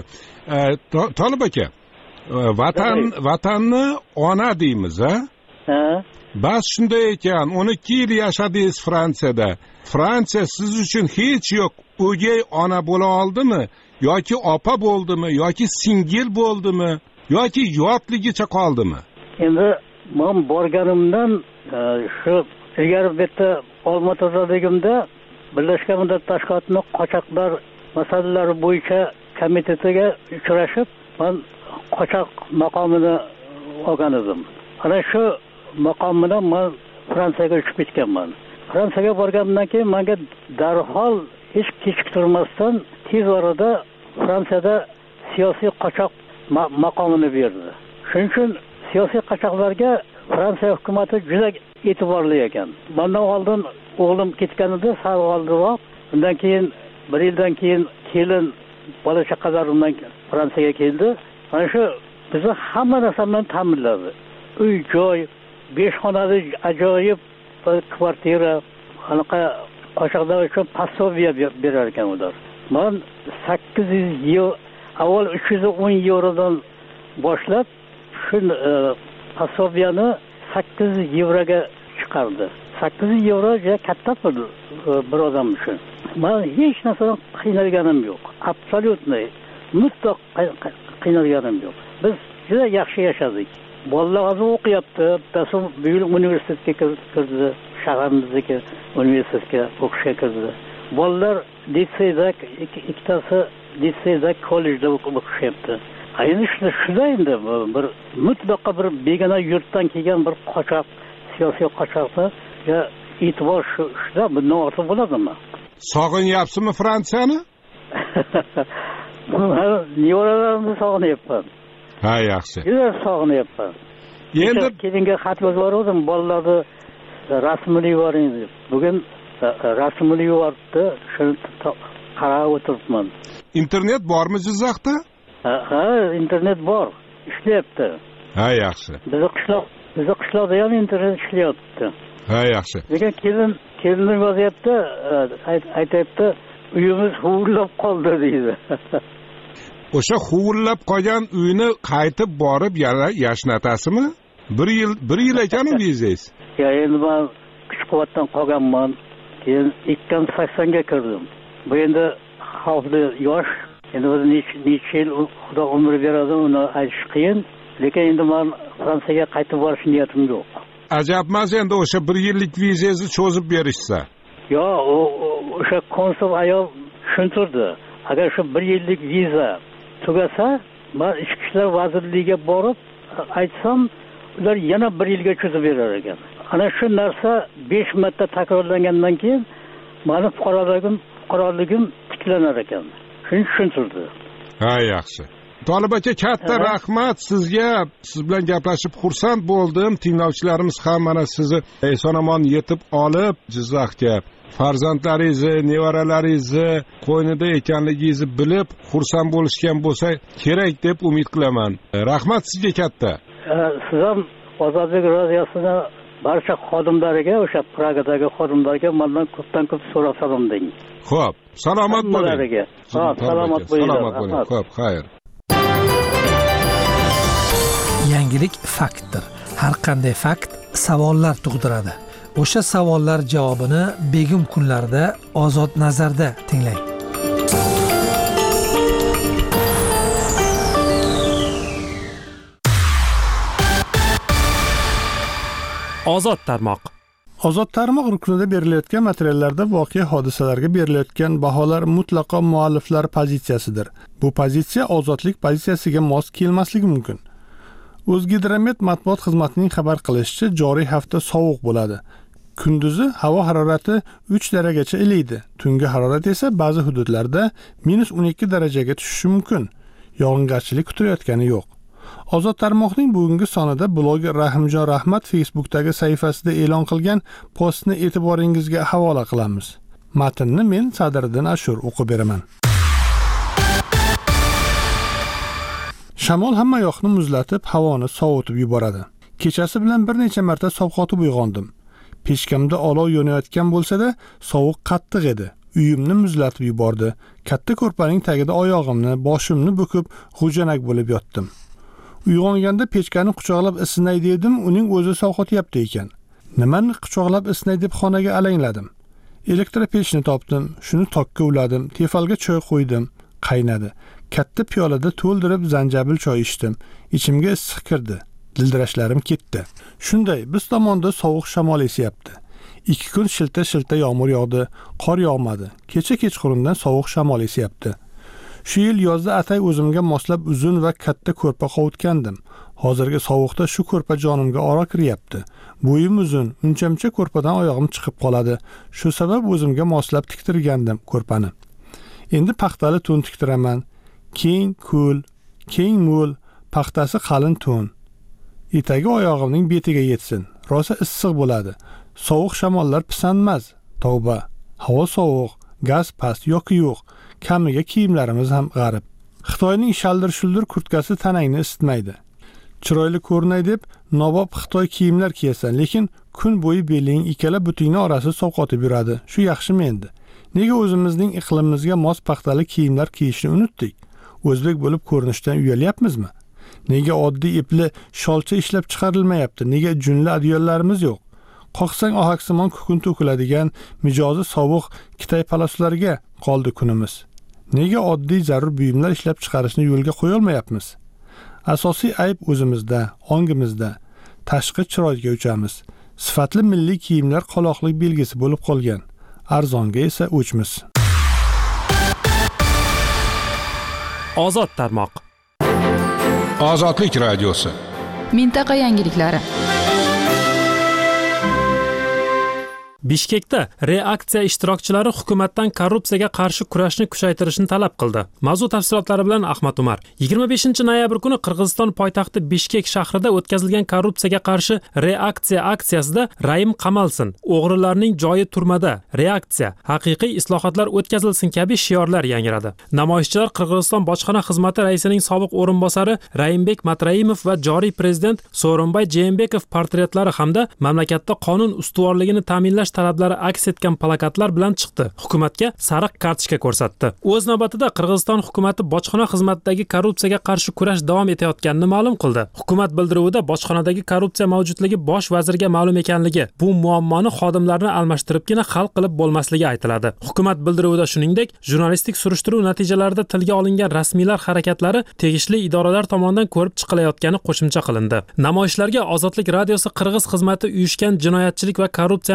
Tolib aka, vatan vatanni ona deymiz, ha? Ha. Bas shunday ekan, o'n ikki yil yashadingiz Fransiyada. Fransiya siz uchun hech yo'q o'gay ona bo'la oldimi? Yoki opa bo'ldimi? Yoki singil bo'ldimi? Yoki yotligicha qoldimi? Endi men borganimdan shu ilgari bitta Olmaotaligimda Birlashgan Millatlar Tashkilotining qochoqlar masalalari bo'yicha komitetiga uchrashib, men qochoq maqomini olgan edim. Ana shu maqom bilan men Fransiyaga uchib ketganman. Fransiyaga borganimdan keyin menga darhol hech kechiktirmasdan tez orada Fransiyada siyosiy qochoq maqomini berdi. Shuning uchun siyosiy qochoqlarga Fransiya hukumati juda e'tiborli ekan. Bundan oldin o'g'lim ketganida sal oldinroq, undan keyin bir yildan keyin kelin bola chaqalar undan Fransiyaga keldi. Mana shu bizni hamma narsa bilan ta'minladi. Uy, joy, besh xonali ajoyib kvartira, qanaqa qochoqlar uchun пособие berar ekan ular. Men sakkiz yuz yevro, avval uch yuz o'n yevrodan boshlab shu пособияni sakkiz yuz yevroga chiqardi. sakkiz yuz yevro juda katta pul bir odam uchun. Men hech narsadan qiynalganim yo'q. Absolyutno mutlaq qiynalganim yo'q. Biz juda yaxshi yashadik. Bolalar o'qiyapti, bittasi Buyuk universitetga kirdi, shaharimizdagi universitetga o'qishga kirdi. Bolalar litseyda, ikkitasi litseyda, kollejda o'qishyapti. Endi shunday endi bir mutlaqo bir begona yurtdan kelgan bir qochoq, siyosiy qochoqni ya e'tibor shunda bundan ortiq bo'ladimi? Sog'inyapsizmi Fransiyani? Nevaralarimni sog'inyapman. Ha, yaxshi. Juda sog'inyapman. Endi kelinga xat yozib yubordim, bolalarni rasmini yuboring deb. Bugun rasmini yubordi, shuni qarab o'tiribman. Internet bormi Jizzaxda? Ha, ha, internet bor, ishlayapti. Ha, yaxshi. Bizning qishloq, bizning qishloqda ham internet ishlayapti. Ha, yaxshi. Lekin kelin, kelinning vaziyatda aytayapti, uyimiz huvillab qoldi deydi. O'sha huvillab qolgan uyni qaytib borib yana yashnatasizmi? bir yil, bir yil ekan uyingiz. Ya endi men kuch-quvvatdan qolganman. Keyin ikki ming saksonga kirdim. Bu endi xavfli yosh. Endi o'zi necha yil Xudo umr beradi, uni aytish qiyin. Lekin endi men Fransiyaga qaytib borish niyatim yo'q. Ajabmas endi o'sha bir yillik vizangizni cho'zib berishsa. Yo, o'sha konsul ayol tushuntirdi. Agar shu bir yillik viza tugasa, men Ichki ishlar vazirligiga borib, aytsam, ular yana bir yilga cho'zib berar ekan. Ana shu narsa besh marta takrorlangandan keyin meni fuqaroligim, fuqaroligim tiklanar ekan. Shuni tushuntirdi. Ha, yaxshi. Tolib aka, katta rahmat sizga. Siz bilan gaplashib xursand bo'ldim. Tinglovchilarimiz ham mana sizni eson-omon yetib olib Jizzaxga farzandlaringizni, nevaralaringizni qo'ynida ekanligingizni bilib xursand bo'lishgan bo'lsa kerak deb umid qilaman. Rahmat sizga katta. Siz ham Ozodlik radiosini barcha xodimlariga, o'sha Pragadagi xodimlarga mendan ko'pdan ko'p so'rab salom deng. Xo'p, salomat bo'ling. Ha, salomat bo'ling. Salomat bo'ling. Xo'p, xayr. Yangilik faktdir. Har qanday fakt savollar tug'diradi. O'sha savollar javobini begim kunlarda Ozod nazarda tinglang. Ozod tarmoq. Ozod tarmoq ruknida berilayotgan materiallarda voqea hodisalarga berilayotgan baholar mutlaqo mualliflar pozitsiyasidir. Bu pozitsiya ozodlik pozitsiyasiga mos kelmasligi mumkin. O'zgidromet matbuot xizmatining xabar qilishicha, joriy hafta sovuq bo'ladi. Kunduzi havo harorati uch darajagacha ilaydi. Tungi harorat esa ba'zi hududlarda minus o'n ikki darajaga tushishi mumkin. Yog'ingarchilik kutilayotgani yo'q. Ozod tarmoqning bugungi sonida bloger Rahimjon Rahmat Facebookdagi sahifasida e'lon qilgan postni e'tiboringizga havola qilamiz. Matnni men Sadriddin Ashur o'qib beraman. Shamol hamma yoqni muzlatib, havoni sovutib yuboradi. Kechasi bilan bir necha marta sovqotib uyg'ondim. Peshkamda olov yonayotgan bo'lsa-da, sovuq qattiq edi. Uyimni muzlatib yubordi. Katta ko'rpaning tagida oyog'imni, boshimni bukib, g'ujanak bo'lib yotdim. Uyg'onganda pechkani quchoqlab isnay dedim, uning o'zi sovqotyapti ekan. Nimani quchoqlab isnay deb xonaga alangladim. Elektropechni topdim, shuni tokka uladim, tefalga choy qo'ydim, qaynadi. Katta piyolada to'ldirib zanjabil choy ichdim. Ichimga issiq kirdi. Dildirashlarim ketdi. Shunday, biz tomonda sovuq shamol esyapti. ikki kun shilta-shilta yomg'ir yog'di, qor yog'madi. Kecha kechqurundan sovuq shamol esyapti. Shu yil yozda atay o'zimga moslab uzun va katta ko'rpa qovutgandim. Hozirgi sovuqda shu ko'rpa jonimga oro kiryapti. Bo'yim uzun, unchamcha ko'rpadan oyog'im chiqib qoladi. Shu sabab o'zimga moslab tiktirgandim ko'rpani. Endi paxtali to'n tiktiraman. Keng ko'l, keng mo'l, paxtasi qalin to'n. Etagi oyog'imning betiga yetsin. Rosa issiq bo'ladi. Sovuq shamollar pisandmas. Tavba. Havo sovuq, gaz past yoki yo'q. Kamiga kiyimlarimiz ham g'arib. Xitoyning shaldir-shuldir kurtkasi tanangni isitmaydi. Chiroyli ko'rinay deb nobob Xitoy kiyimlar kiyasan, lekin kun bo'yi beling ikkala butingni orasi sovqotib yuradi. Shu yaxshimi endi? Nega o'zimizning iqlimimizga mos paxtali kiyimlar kiyishni unutdik? O'zbek bo'lib ko'rinishdan uyalyapmizmi? Nega oddiy ipli sholcha ishlab chiqarilmayapti? Nega junli adyollarimiz yo'q? Qoqsang ohaksimon kukun to'kiladigan mijozi sovuq Kitay paloslarga qoldi kunimiz. Nega oddiy zarur buyumlar ishlab chiqarishni yo'lga qo'ya olmayapmiz? Asosiy ayb o'zimizda, ongimizda. Tashqi chiroyga uchamiz. Sifatli milliy kiyimlar qoloqlik belgisi bo'lib qolgan. Arzonga esa o'chmiz. Ozod tarmoq. Ozodlik radiosi. Mintaqa yangiliklari. Bishkekda reaksiya ishtirokchilari hukumatdan korrupsiyaga qarshi kurashni kuchaytirishni talab qildi. Mavzu tafsilotlari bilan Ahmad Umar. yigirma beshinchi noyabr kuni Qirg'iziston poytaxti Bishkek shahrida o'tkazilgan korrupsiyaga qarshi reaksiya aksiyasida Raim qamalsin, o'g'rilarning joyi turmada, reaksiya, haqiqiy islohotlar o'tkazilsin kabi shiorlar yangradi. Namoyishchilar Qirg'iziston bojxona xizmati raisining sobiq o'rinbosari Raimbek Matraimov va joriy prezident Sooronbay Jeenbekov portretlari hamda mamlakatda qonun ustuvorligini ta'minlash talablari aks etgan plakatlar bilan chiqdi. Hukumatga sariq kartochka ko'rsatdi. O'z navbatida Qirg'iziston hukumatı bojxona xizmatidagi korrupsiyaga qarshi kurash davom etayotganini ma'lum qildi. Hukumat bildiruvida bojxonadagi korrupsiya mavjudligi bosh vazirga ma'lum ekanligi, bu muammoni xodimlarni almashtiribgina hal qilib bo'lmasligi aytiladi. Hukumat bildiruvida shuningdek, jurnalistik surishtiruv natijalarida tilga olingan rasmiylar harakatlari tegishli idoralar tomonidan ko'rib chiqilayotgani qo'shimcha qilindi. Namoyishlarga Ozodlik radiosi Qirg'iz xizmati uyushgan jinoyatchilik va korrupsiyani talqiq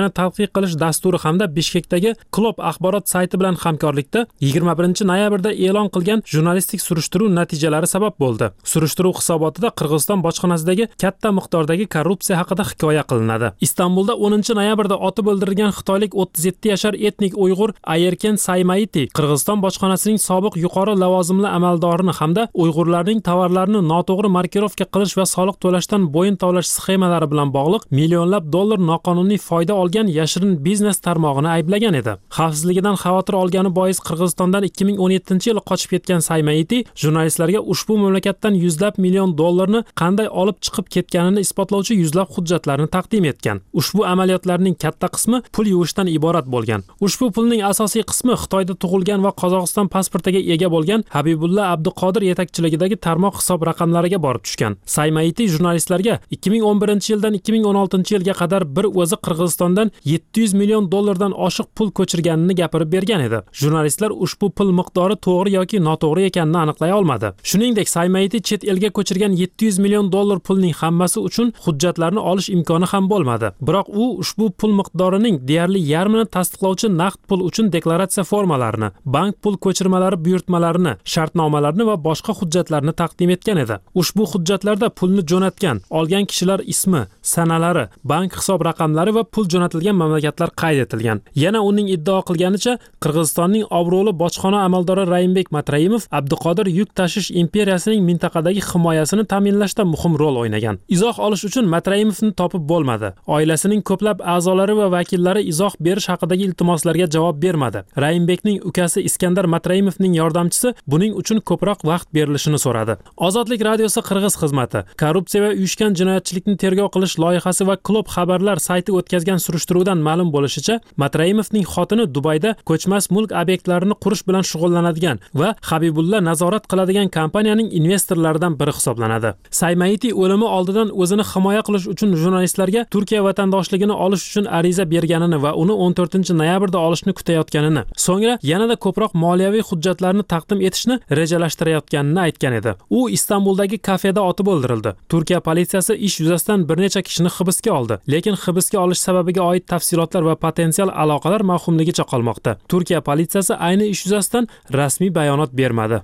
rehbarlik qilish dasturi hamda Bishkekdagi Klub axborot sayti bilan hamkorlikda yigirma birinchi noyabrda e'lon qilgan jurnalistik surishtiruv natijalari sabab bo'ldi. Surishtiruv hisobotida Qirg'iziston bojxonasidagi katta miqdordagi korrupsiya haqida hikoya qilinadi. Istanbulda o'ninchi noyabrda otib o'ldirilgan xitoylik o'ttiz yetti yashar etnik Uyg'ur Ayerken Saymaiti Qirg'iziston bojxonasining sobiq yuqori lavozimli amaldorini hamda Uyg'urlarning tovarlarini noto'g'ri markirovka qilish va soliq to'lashdan bo'yin tovlash sxemalari bilan bog'liq millionlab dollar noqonuniy foyda olgan yashirin biznes tarmog'ini ayblagan edi. Xavfsizligidan xavotir olgani bois Qirg'izistondan ikki ming o'n yettinchi yili qochib ketgan Saymaiti jurnalistlarga ushbu mamlakatdan yuzlab million dollarni qanday olib chiqib ketganini isbotlovchi yuzlab hujjatlarni taqdim etgan. Ushbu amaliyotlarning katta qismi pul yuvishdan iborat bo'lgan. Ushbu pulning asosiy qismi Xitoyda tug'ilgan va Qozog'iston pasportiga ega bo'lgan Habibulla Abduqodir yetakchiligidagi tarmoq hisob raqamlariga borib tushgan. Saymaiti jurnalistlarga ikki ming o'n birinchi yildan ikki ming o'n oltinchi yilga qadar bir o'zi Qirg'izistondan yetti yuz million dollardan oshiq pul ko'chirganini gapirib bergan edi. Jurnalistlar ushbu pul miqdori to'g'ri yoki noto'g'ri ekanini aniqlay olmadi. Shuningdek, Saymaiti chet elga ko'chirgan yetti yuz million dollar pulning hammasi uchun hujjatlarni olish imkoni ham bo'lmadi. Biroq u ushbu pul miqdorining deyarli yarmini tasdiqlovchi naqd pul uchun deklaratsiya formalarini, bank pul ko'chirmalari buyurtmalarini, shartnomalarni va boshqa hujjatlarni taqdim etgan edi. Ushbu hujjatlarda pulni jo'natgan, olgan kishilar ismi, sanalari, bank hisob raqamlari va pul jo'natilgan mamlakatlar qayd etilgan. Yana uning iddao qilganicha, Qirg'izistonning obro'li bojxona amaldori Raimbek Matraimov Abduqodir yuk tashish imperiyasining mintaqadagi himoyasini ta'minlashda muhim rol o'ynagan. Izoh olish uchun Matraimovni topib bo'lmadi. Oilasining ko'plab a'zolari va vakillari izoh berish haqidagi iltimoslarga javob bermadi. Raimbekning ukasi Iskandar Matraimovning yordamchisi buning uchun ko'proq vaqt berilishini so'radi. Ozodlik radiosi Qirg'iz xizmati korrupsiya va uyushgan jinoyatchilikni tergov qilish loyihasi va Klub xabarlar sayti o'tkazgan surishtiruvdan ma'lum bo'lishicha, Matraimovning xotini Dubayda ko'chmas mulk obyektlarini qurish bilan shug'ullanadigan va Habibulla nazorat qiladigan kompaniyaning investorlaridan biri hisoblanadi. Saymaiti o'limi oldidan o'zini himoya qilish uchun jurnalistlarga Turkiya vatandoshligini olish uchun ariza berganini va uni o'n to'rtinchi noyabrda olishni kutayotganini, so'ngra yanada ko'proq moliyaviy hujjatlarni taqdim etishni rejalashtirayotganini aytgan edi. U Istanbuldagi kafeda otib o'ldirildi. Turkiya politsiyasi ish yuzasidan bir necha kishini hibsga oldi, lekin hibsga olish sababiga oid tafsilotlar va potensial aloqalar mavhumligicha qolmoqda. Turkiya politsiyasi ayni ish yuzasidan rasmiy bayonot bermadi.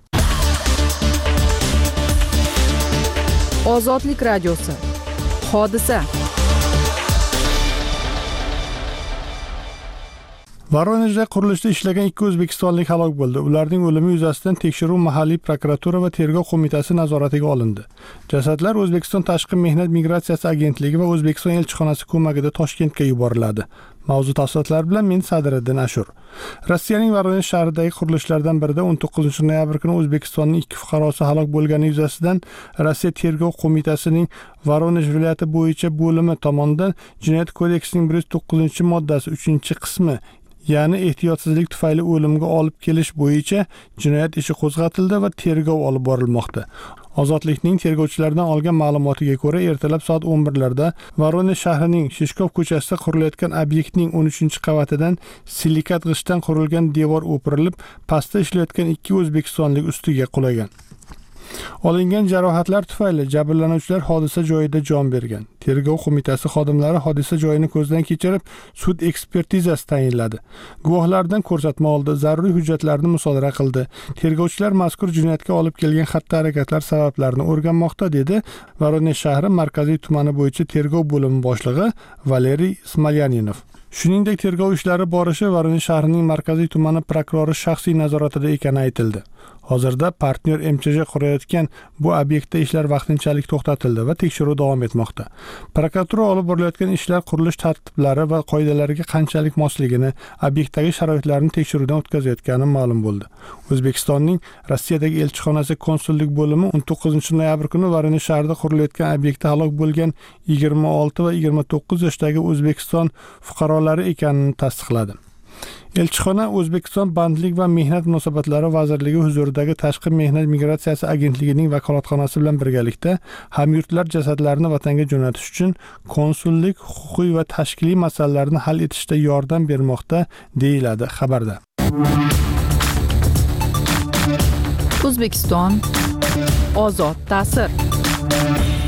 Ozodlik radiosi. Hodisa. Voronejda qurilishda ishlagan ikki o'zbekistonlik halok bo'ldi. Ularning o'limi yuzasidan tekshiruv mahalliy prokuratura va tergov qo'mitasi nazoratiga olindi. Jasadlar O'zbekiston Tashqi mehnat migratsiyasi agentligi va O'zbekiston elchixonasi ko'magida Toshkentga yuboriladi. Mavzu tafsilotlari bilan men Sadiriddin Ashur. Rossiyaning Voronej shahridagi qurilishlardan birida o'n to'qqizinchi noyabr kuni O'zbekistonning ikki fuqarosi halok bo'lgani yuzasidan Rossiya tergov qo'mitasining Voronej viloyati bo'yicha bo'limi tomonidan Jinoyat kodeksining bir yuz to'qqizinchi moddasi uchinchi qismi, ya'ni ehtiyotsizlik tufayli o'limga olib kelish bo'yicha jinoyat ishi qo'zg'atildi va tergov olib borilmoqda. Ozodlikning tergovchilaridan olgan ma'lumotiga ko'ra, ertalab soat o'n birlarda Voronej shahrining Shishkov ko'chasida qurilayotgan obyektning o'n uchinchi qavatidan silikat g'ishtdan qurilgan devor o'pirilib, pastda ishlayotgan ikki o'zbekistonlik ustiga qulagan. Olingan jarohatlar tufayli jabrlanuvchilar hodisa joyida jon bergan. Tergov qo'mitasi xodimlari hodisa joyini ko'zdan kechirib, sud ekspertizasi tayinladi. Guvohlardan ko'rsatma oldi, zaruriy hujjatlarni musodara qildi. Tergovchilar mazkur jinoyatga olib kelgan xatti-harakatlar sabablarini o'rganmoqda, dedi Voronej shahri markaziy tumani bo'yicha tergov bo'limi boshlig'i Valeriy Smolyaninov. Shuningdek, tergov ishlari borishi Voronej shahrining markaziy tumani prokurori shaxsiy nazoratida ekani aytildi. Hozirda partnyor M Ch J qurayotgan bu obyektda ishlar vaqtinchalik to'xtatildi va tekshiruv davom etmoqda. Prokuratura olib borilayotgan ishlar qurilish tartiblari va qoidalariga qanchalik mosligini, obyektdagi sharoitlarni tekshiruvdan o'tkazayotgani ma'lum bo'ldi. O'zbekistonning Rossiyadagi elchixonasi konsullik bo'limi o'n to'qqizinchi noyabr kuni Voronej shahrida qurilayotgan obyektda halok bo'lgan yigirma olti va yigirma to'qqiz yoshdagi O'zbekiston fuqarolari ekanini tasdiqladi. Elchixona O'zbekiston Bandlik va mehnat munosabatlari vazirligi huzuridagi Tashqi mehnat migratsiyasi agentligining vakolatxonasi bilan birgalikda hamyurtlar jasadlarini vatanga jo'natish uchun konsullik, huquqiy va tashkiliy masalalarni hal etishda yordam bermoqda, deyiladi xabarda. O'zbekiston ozod ta'sir.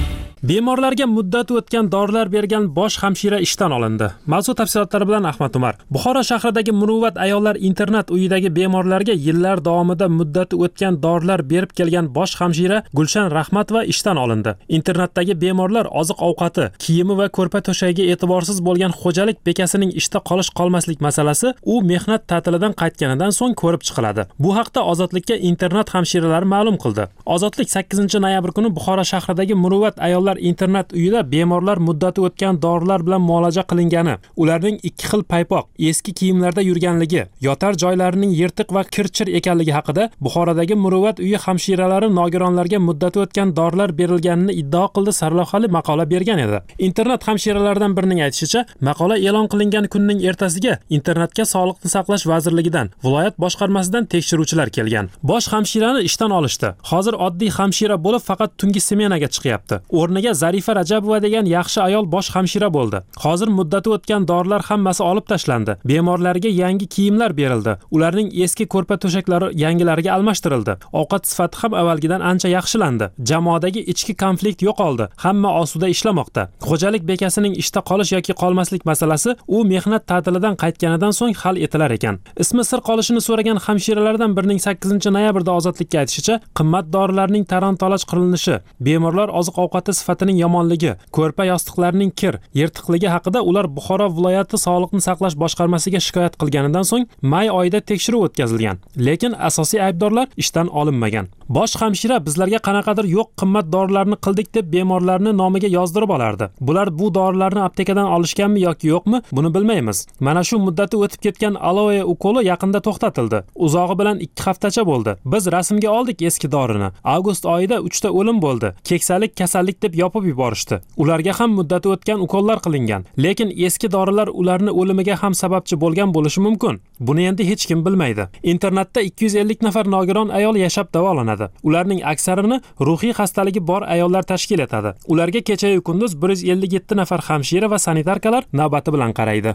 Bemorlarga muddati o'tgan dorilar bergan bosh hamshira ishdan olindi. Mavzu tafsilotlari bilan Ahmad Umar. Buxoro shahridagi Muruvvat ayollar internat uyidagi bemorlarga yillar davomida muddati o'tgan dorilar berib kelgan bosh hamshira Gulshan Rahmatova ishdan olindi. Internatdagi bemorlar oziq-ovqati, kiyimi va ko'rpa to'shagiga e'tiborsiz bo'lgan xo'jalik bekasining ishda qolish qolmaslik masalasi u mehnat ta'tilidan qaytganidan so'ng ko'rib chiqiladi. Bu haqda Ozodlikka internat hamshiralari ma'lum qildi. Ozodlik sakkizinchi noyabr kuni Buxoro shahridagi Muruvvat ayollar internat uyida bemorlar muddati o'tgan dorilar bilan muolaja qilingani, ularning ikki xil paypoq, eski kiyimlarda yurganligi, yotar joylarining yirtiq va kirchir ekanligi haqida Buxorodagi Muruvvat uyi hamshiralari nogironlarga muddati o'tgan dorilar berilganini iddao qildi sarlavhali maqola bergan edi. Internat hamshiralaridan birining aytishicha, maqola e'lon qilingan kunning ertasiga internatga Sog'liqni saqlash vazirligidan, viloyat boshqarmasidan tekshiruvchilar kelgan. Bosh hamshirani ishdan olishdi. Hozir oddiy hamshira bo'lib faqat tungi smenaga chiqyapti. O'rniga Zarifa Rajabova degan yaxshi ayol bosh hamshira bo'ldi. Hozir muddati o'tgan dorilar hammasi olib tashlandi. Bemorlarga yangi kiyimlar berildi. Ularning eski ko'rpa to'shaklari yangilariga almashtirildi. Ovqat sifati ham avvalgidan ancha yaxshilandi. Jamoadagi ichki konflikt yo'qoldi. Hamma osuda ishlamoqda. Xo'jalik bekasining ishda qolish yoki qolmaslik masalasi u mehnat ta'tilidan qaytganidan so'ng hal etilar ekan. Ismi sir qolishini so'ragan hamshiralardan birining sakkizinchi noyabrda Ozodlikka aytishicha, qimmat dorilarning talon-toroj qilinishi, bemorlar oziq-ovqati sifatining yomonligi, ko'rpa yostiqlarining kir, yirtiqligi haqida ular Buxoro viloyati Sog'liqni saqlash boshqarmasiga shikoyat qilganidan so'ng may oyida tekshiruv o'tkazilgan. Lekin asosiy aybdorlar ishdan olinmagan. Bosh hamshira bizlarga qanaqadir yo'q qimmat dorilarni qildik deb bemorlarni nomiga yozdirib olardi. Bular bu dorilarni aptekadan olishganmi yoki yo'qmi, buni bilmaymiz. Mana shu muddati o'tib ketgan aloe ukoli yaqinda to'xtatildi. Uzog'i bilan ikki haftacha bo'ldi. Biz rasmga oldik eski dorini. Avgust oyida uchta o'lim bo'ldi. Keksalik kasallik deb yopib yuborishdi. Ularga ham muddati o'tgan ukollar qilingan. Lekin eski dorilar ularni o'limiga ham sababchi bo'lgan bo'lishi mumkin. Buni endi hech kim bilmaydi. Internetda ikki yuz ellik nafar nogiron ayol yashab davolanadi. Ularning aksarini ruhiy xastaligi bor ayollar tashkil etadi. Ularga kecha-yu kunduz bir yuz ellik yetti nafar hamshira va sanitarkalar navbati bilan qaraydi.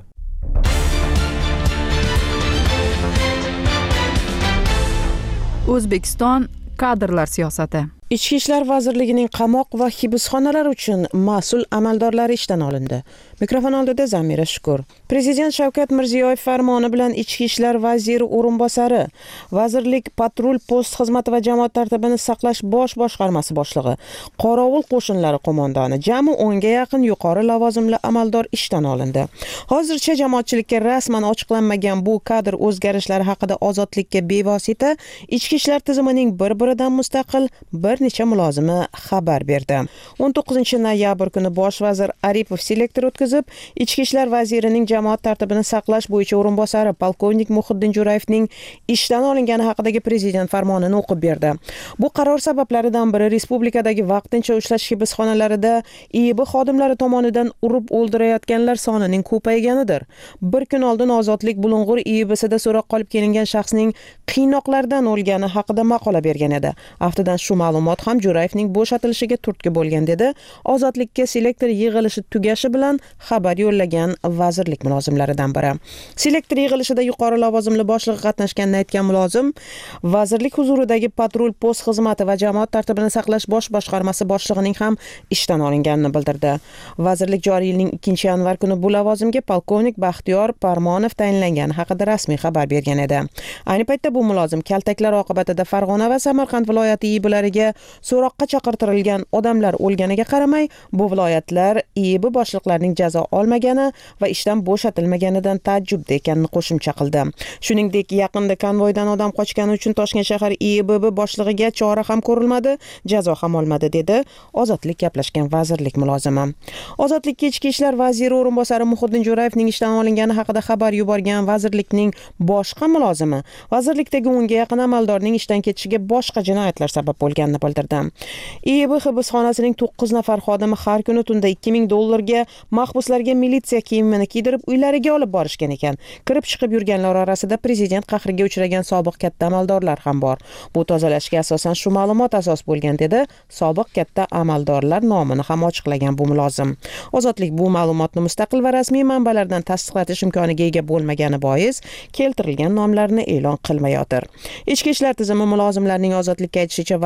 O'zbekiston kadrlar siyosati. Ichki ishlar vazirligining qamoq va hibsxonalar uchun mas'ul amaldorlari ishdan olindi. Mikrofon oldida Zamira Shukur. Prezident Shavkat Mirziyoyev farmoni bilan Ichki ishlar vaziri o'rinbosari, vazirlik patrul post xizmati va jamoat tartibini saqlash bosh boshqarmasi boshlig'i, qorovul qo'shinlari qo'mondoni, jami o'nga yaqin yuqori lavozimli amaldor ishdan olindi. Hozircha jamoatchilikka rasman ochiqlanmagan bu kadr o'zgarishlari haqida Ozodlikka bevosita ichki ishlar tizimining bir-biridan mustaqil bir necha mulozimi xabar berdi. o'n to'qqizinchi noyabr kuni bosh vazir Aripov selektor o'tkazib, ichki ishlar vazirining jamoat tartibini saqlash bo'yicha o'rinbosari polkovnik Muhiddin Jo'rayevning ishdan olingani haqidagi prezident farmonini o'qib berdi. Bu qaror sabablaridan biri respublikadagi vaqtincha ushlash hibsxonalarida I I B xodimlari tomonidan urib o'ldirayotganlar sonining ko'payganidir. Bir kun oldin Ozodlik Bulung'ur I I B'sida so'roq qolib kelingan shaxsning qiynoqlardan o'lgani haqida maqola bergan edi. Aftidan shu ma'lumot ham Jo'rayevning bo'shatilishiga turtki bo'lgan dedi. Ozodlikka selektor yig'ilishi tugashi bilan xabar yo'llagan vazirlik mulozimlaridan biri. Selektor yig'ilishida yuqori lavozimli boshliq qatnashganini aytgan mulozim, vazirlik huzuridagi patrul post xizmati va jamoat tartibini saqlash bosh boshqarmasi boshlig'ining ham ishdan olinganini bildirdi. Vazirlik joriy yilning ikkinchi yanvar kuni bu lavozimga polkovnik Baxtiyor Parmonov tayinlangani haqida rasmiy xabar bergan edi. Ayni paytda bu mulozim kaltaklar oqibatida Farg'ona va Samarqand viloyati I I B'lariga so'roqqa chaqirtirilgan odamlar o'lganiga qaramay, bu viloyatlar I I B boshliqlarining jazo olmagani va ishdan bo'shatilmaganidan taajjubda ekanini qo'shimcha qildi. Shuningdek, yaqinda konvoydan odam qochgani uchun Toshkent shahar I I B boshlig'iga chora ham ko'rilmadi, jazo ham olmadi dedi Ozodlik gaplashgan vazirlik mulozimi. Ozodlikka ichki ishlar vaziri o'rinbosari Muhiddin Jo'rayevning ishdan olingani haqida xabar yuborgan vazirlikning boshqa mulozimi vazirlikdagi o'nga yaqin amaldorning ishdan ketishiga boshqa jinoyatlar sabab bo'lganini bildirdi. I I B hibsxonasining to'qqiz nafar xodimi har kuni tunda ikki ming dollarga mahbuslarga militsiya kiyimini kiydirib uylariga olib borishgan ekan. Kirib chiqib yurganlar orasida prezident qahriga uchragan sobiq katta amaldorlar ham bor. Bu tozalashga asosan shu ma'lumot asos bo'lgan dedi sobiq katta amaldorlar nomini ham ochiqlagan bu mulozim. Ozodlik bu ma'lumotni mustaqil va rasmiy manbalardan tasdiqlatish imkoniga ega bo'lmagani bois keltirilgan nomlarni e'lon qilmayotir. Ichki ishlar tizimi mulozimlarining Ozodlikka aytishicha vazir o'rinbosari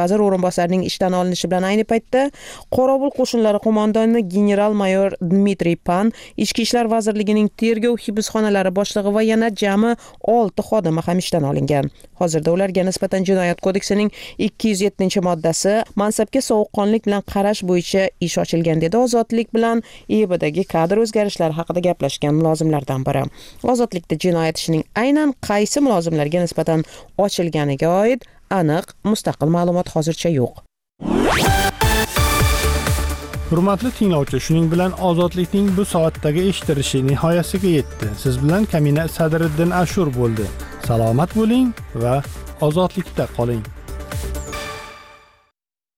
o'rinbosarining ishdan olinishi bilan ayni paytda Qorovul qo'shinlari qo'mondoni general-mayor Dmitriy Pan, Ichki ishlar vazirligining tergov hibsxonalari boshlig'i va yana jami olti xodimi ham ishdan olingan. Hozirda ularga nisbatan Jinoyat kodeksining ikki yuz yettinchi moddasi mansabga sovuqqonlik bilan qarash bo'yicha ish ochilgan, dedi Ozodlik bilan E Bdagi kadr o'zgarishlari haqida gaplashgan mulozimlardan biri. Ozodlikda jinoyat ishining aynan qaysi mulozimlarga nisbatan ochilganiga oid aniq mustaqil ma'lumot hozircha yo'q. Hurmatli tinglovchi, shuning bilan Ozodlikning bu soatdagi eshitilishi nihoyasiga yetdi. Siz bilan Kamina Sadriddin Ashur bo'ldi. Salomat bo'ling va ozodlikda qoling.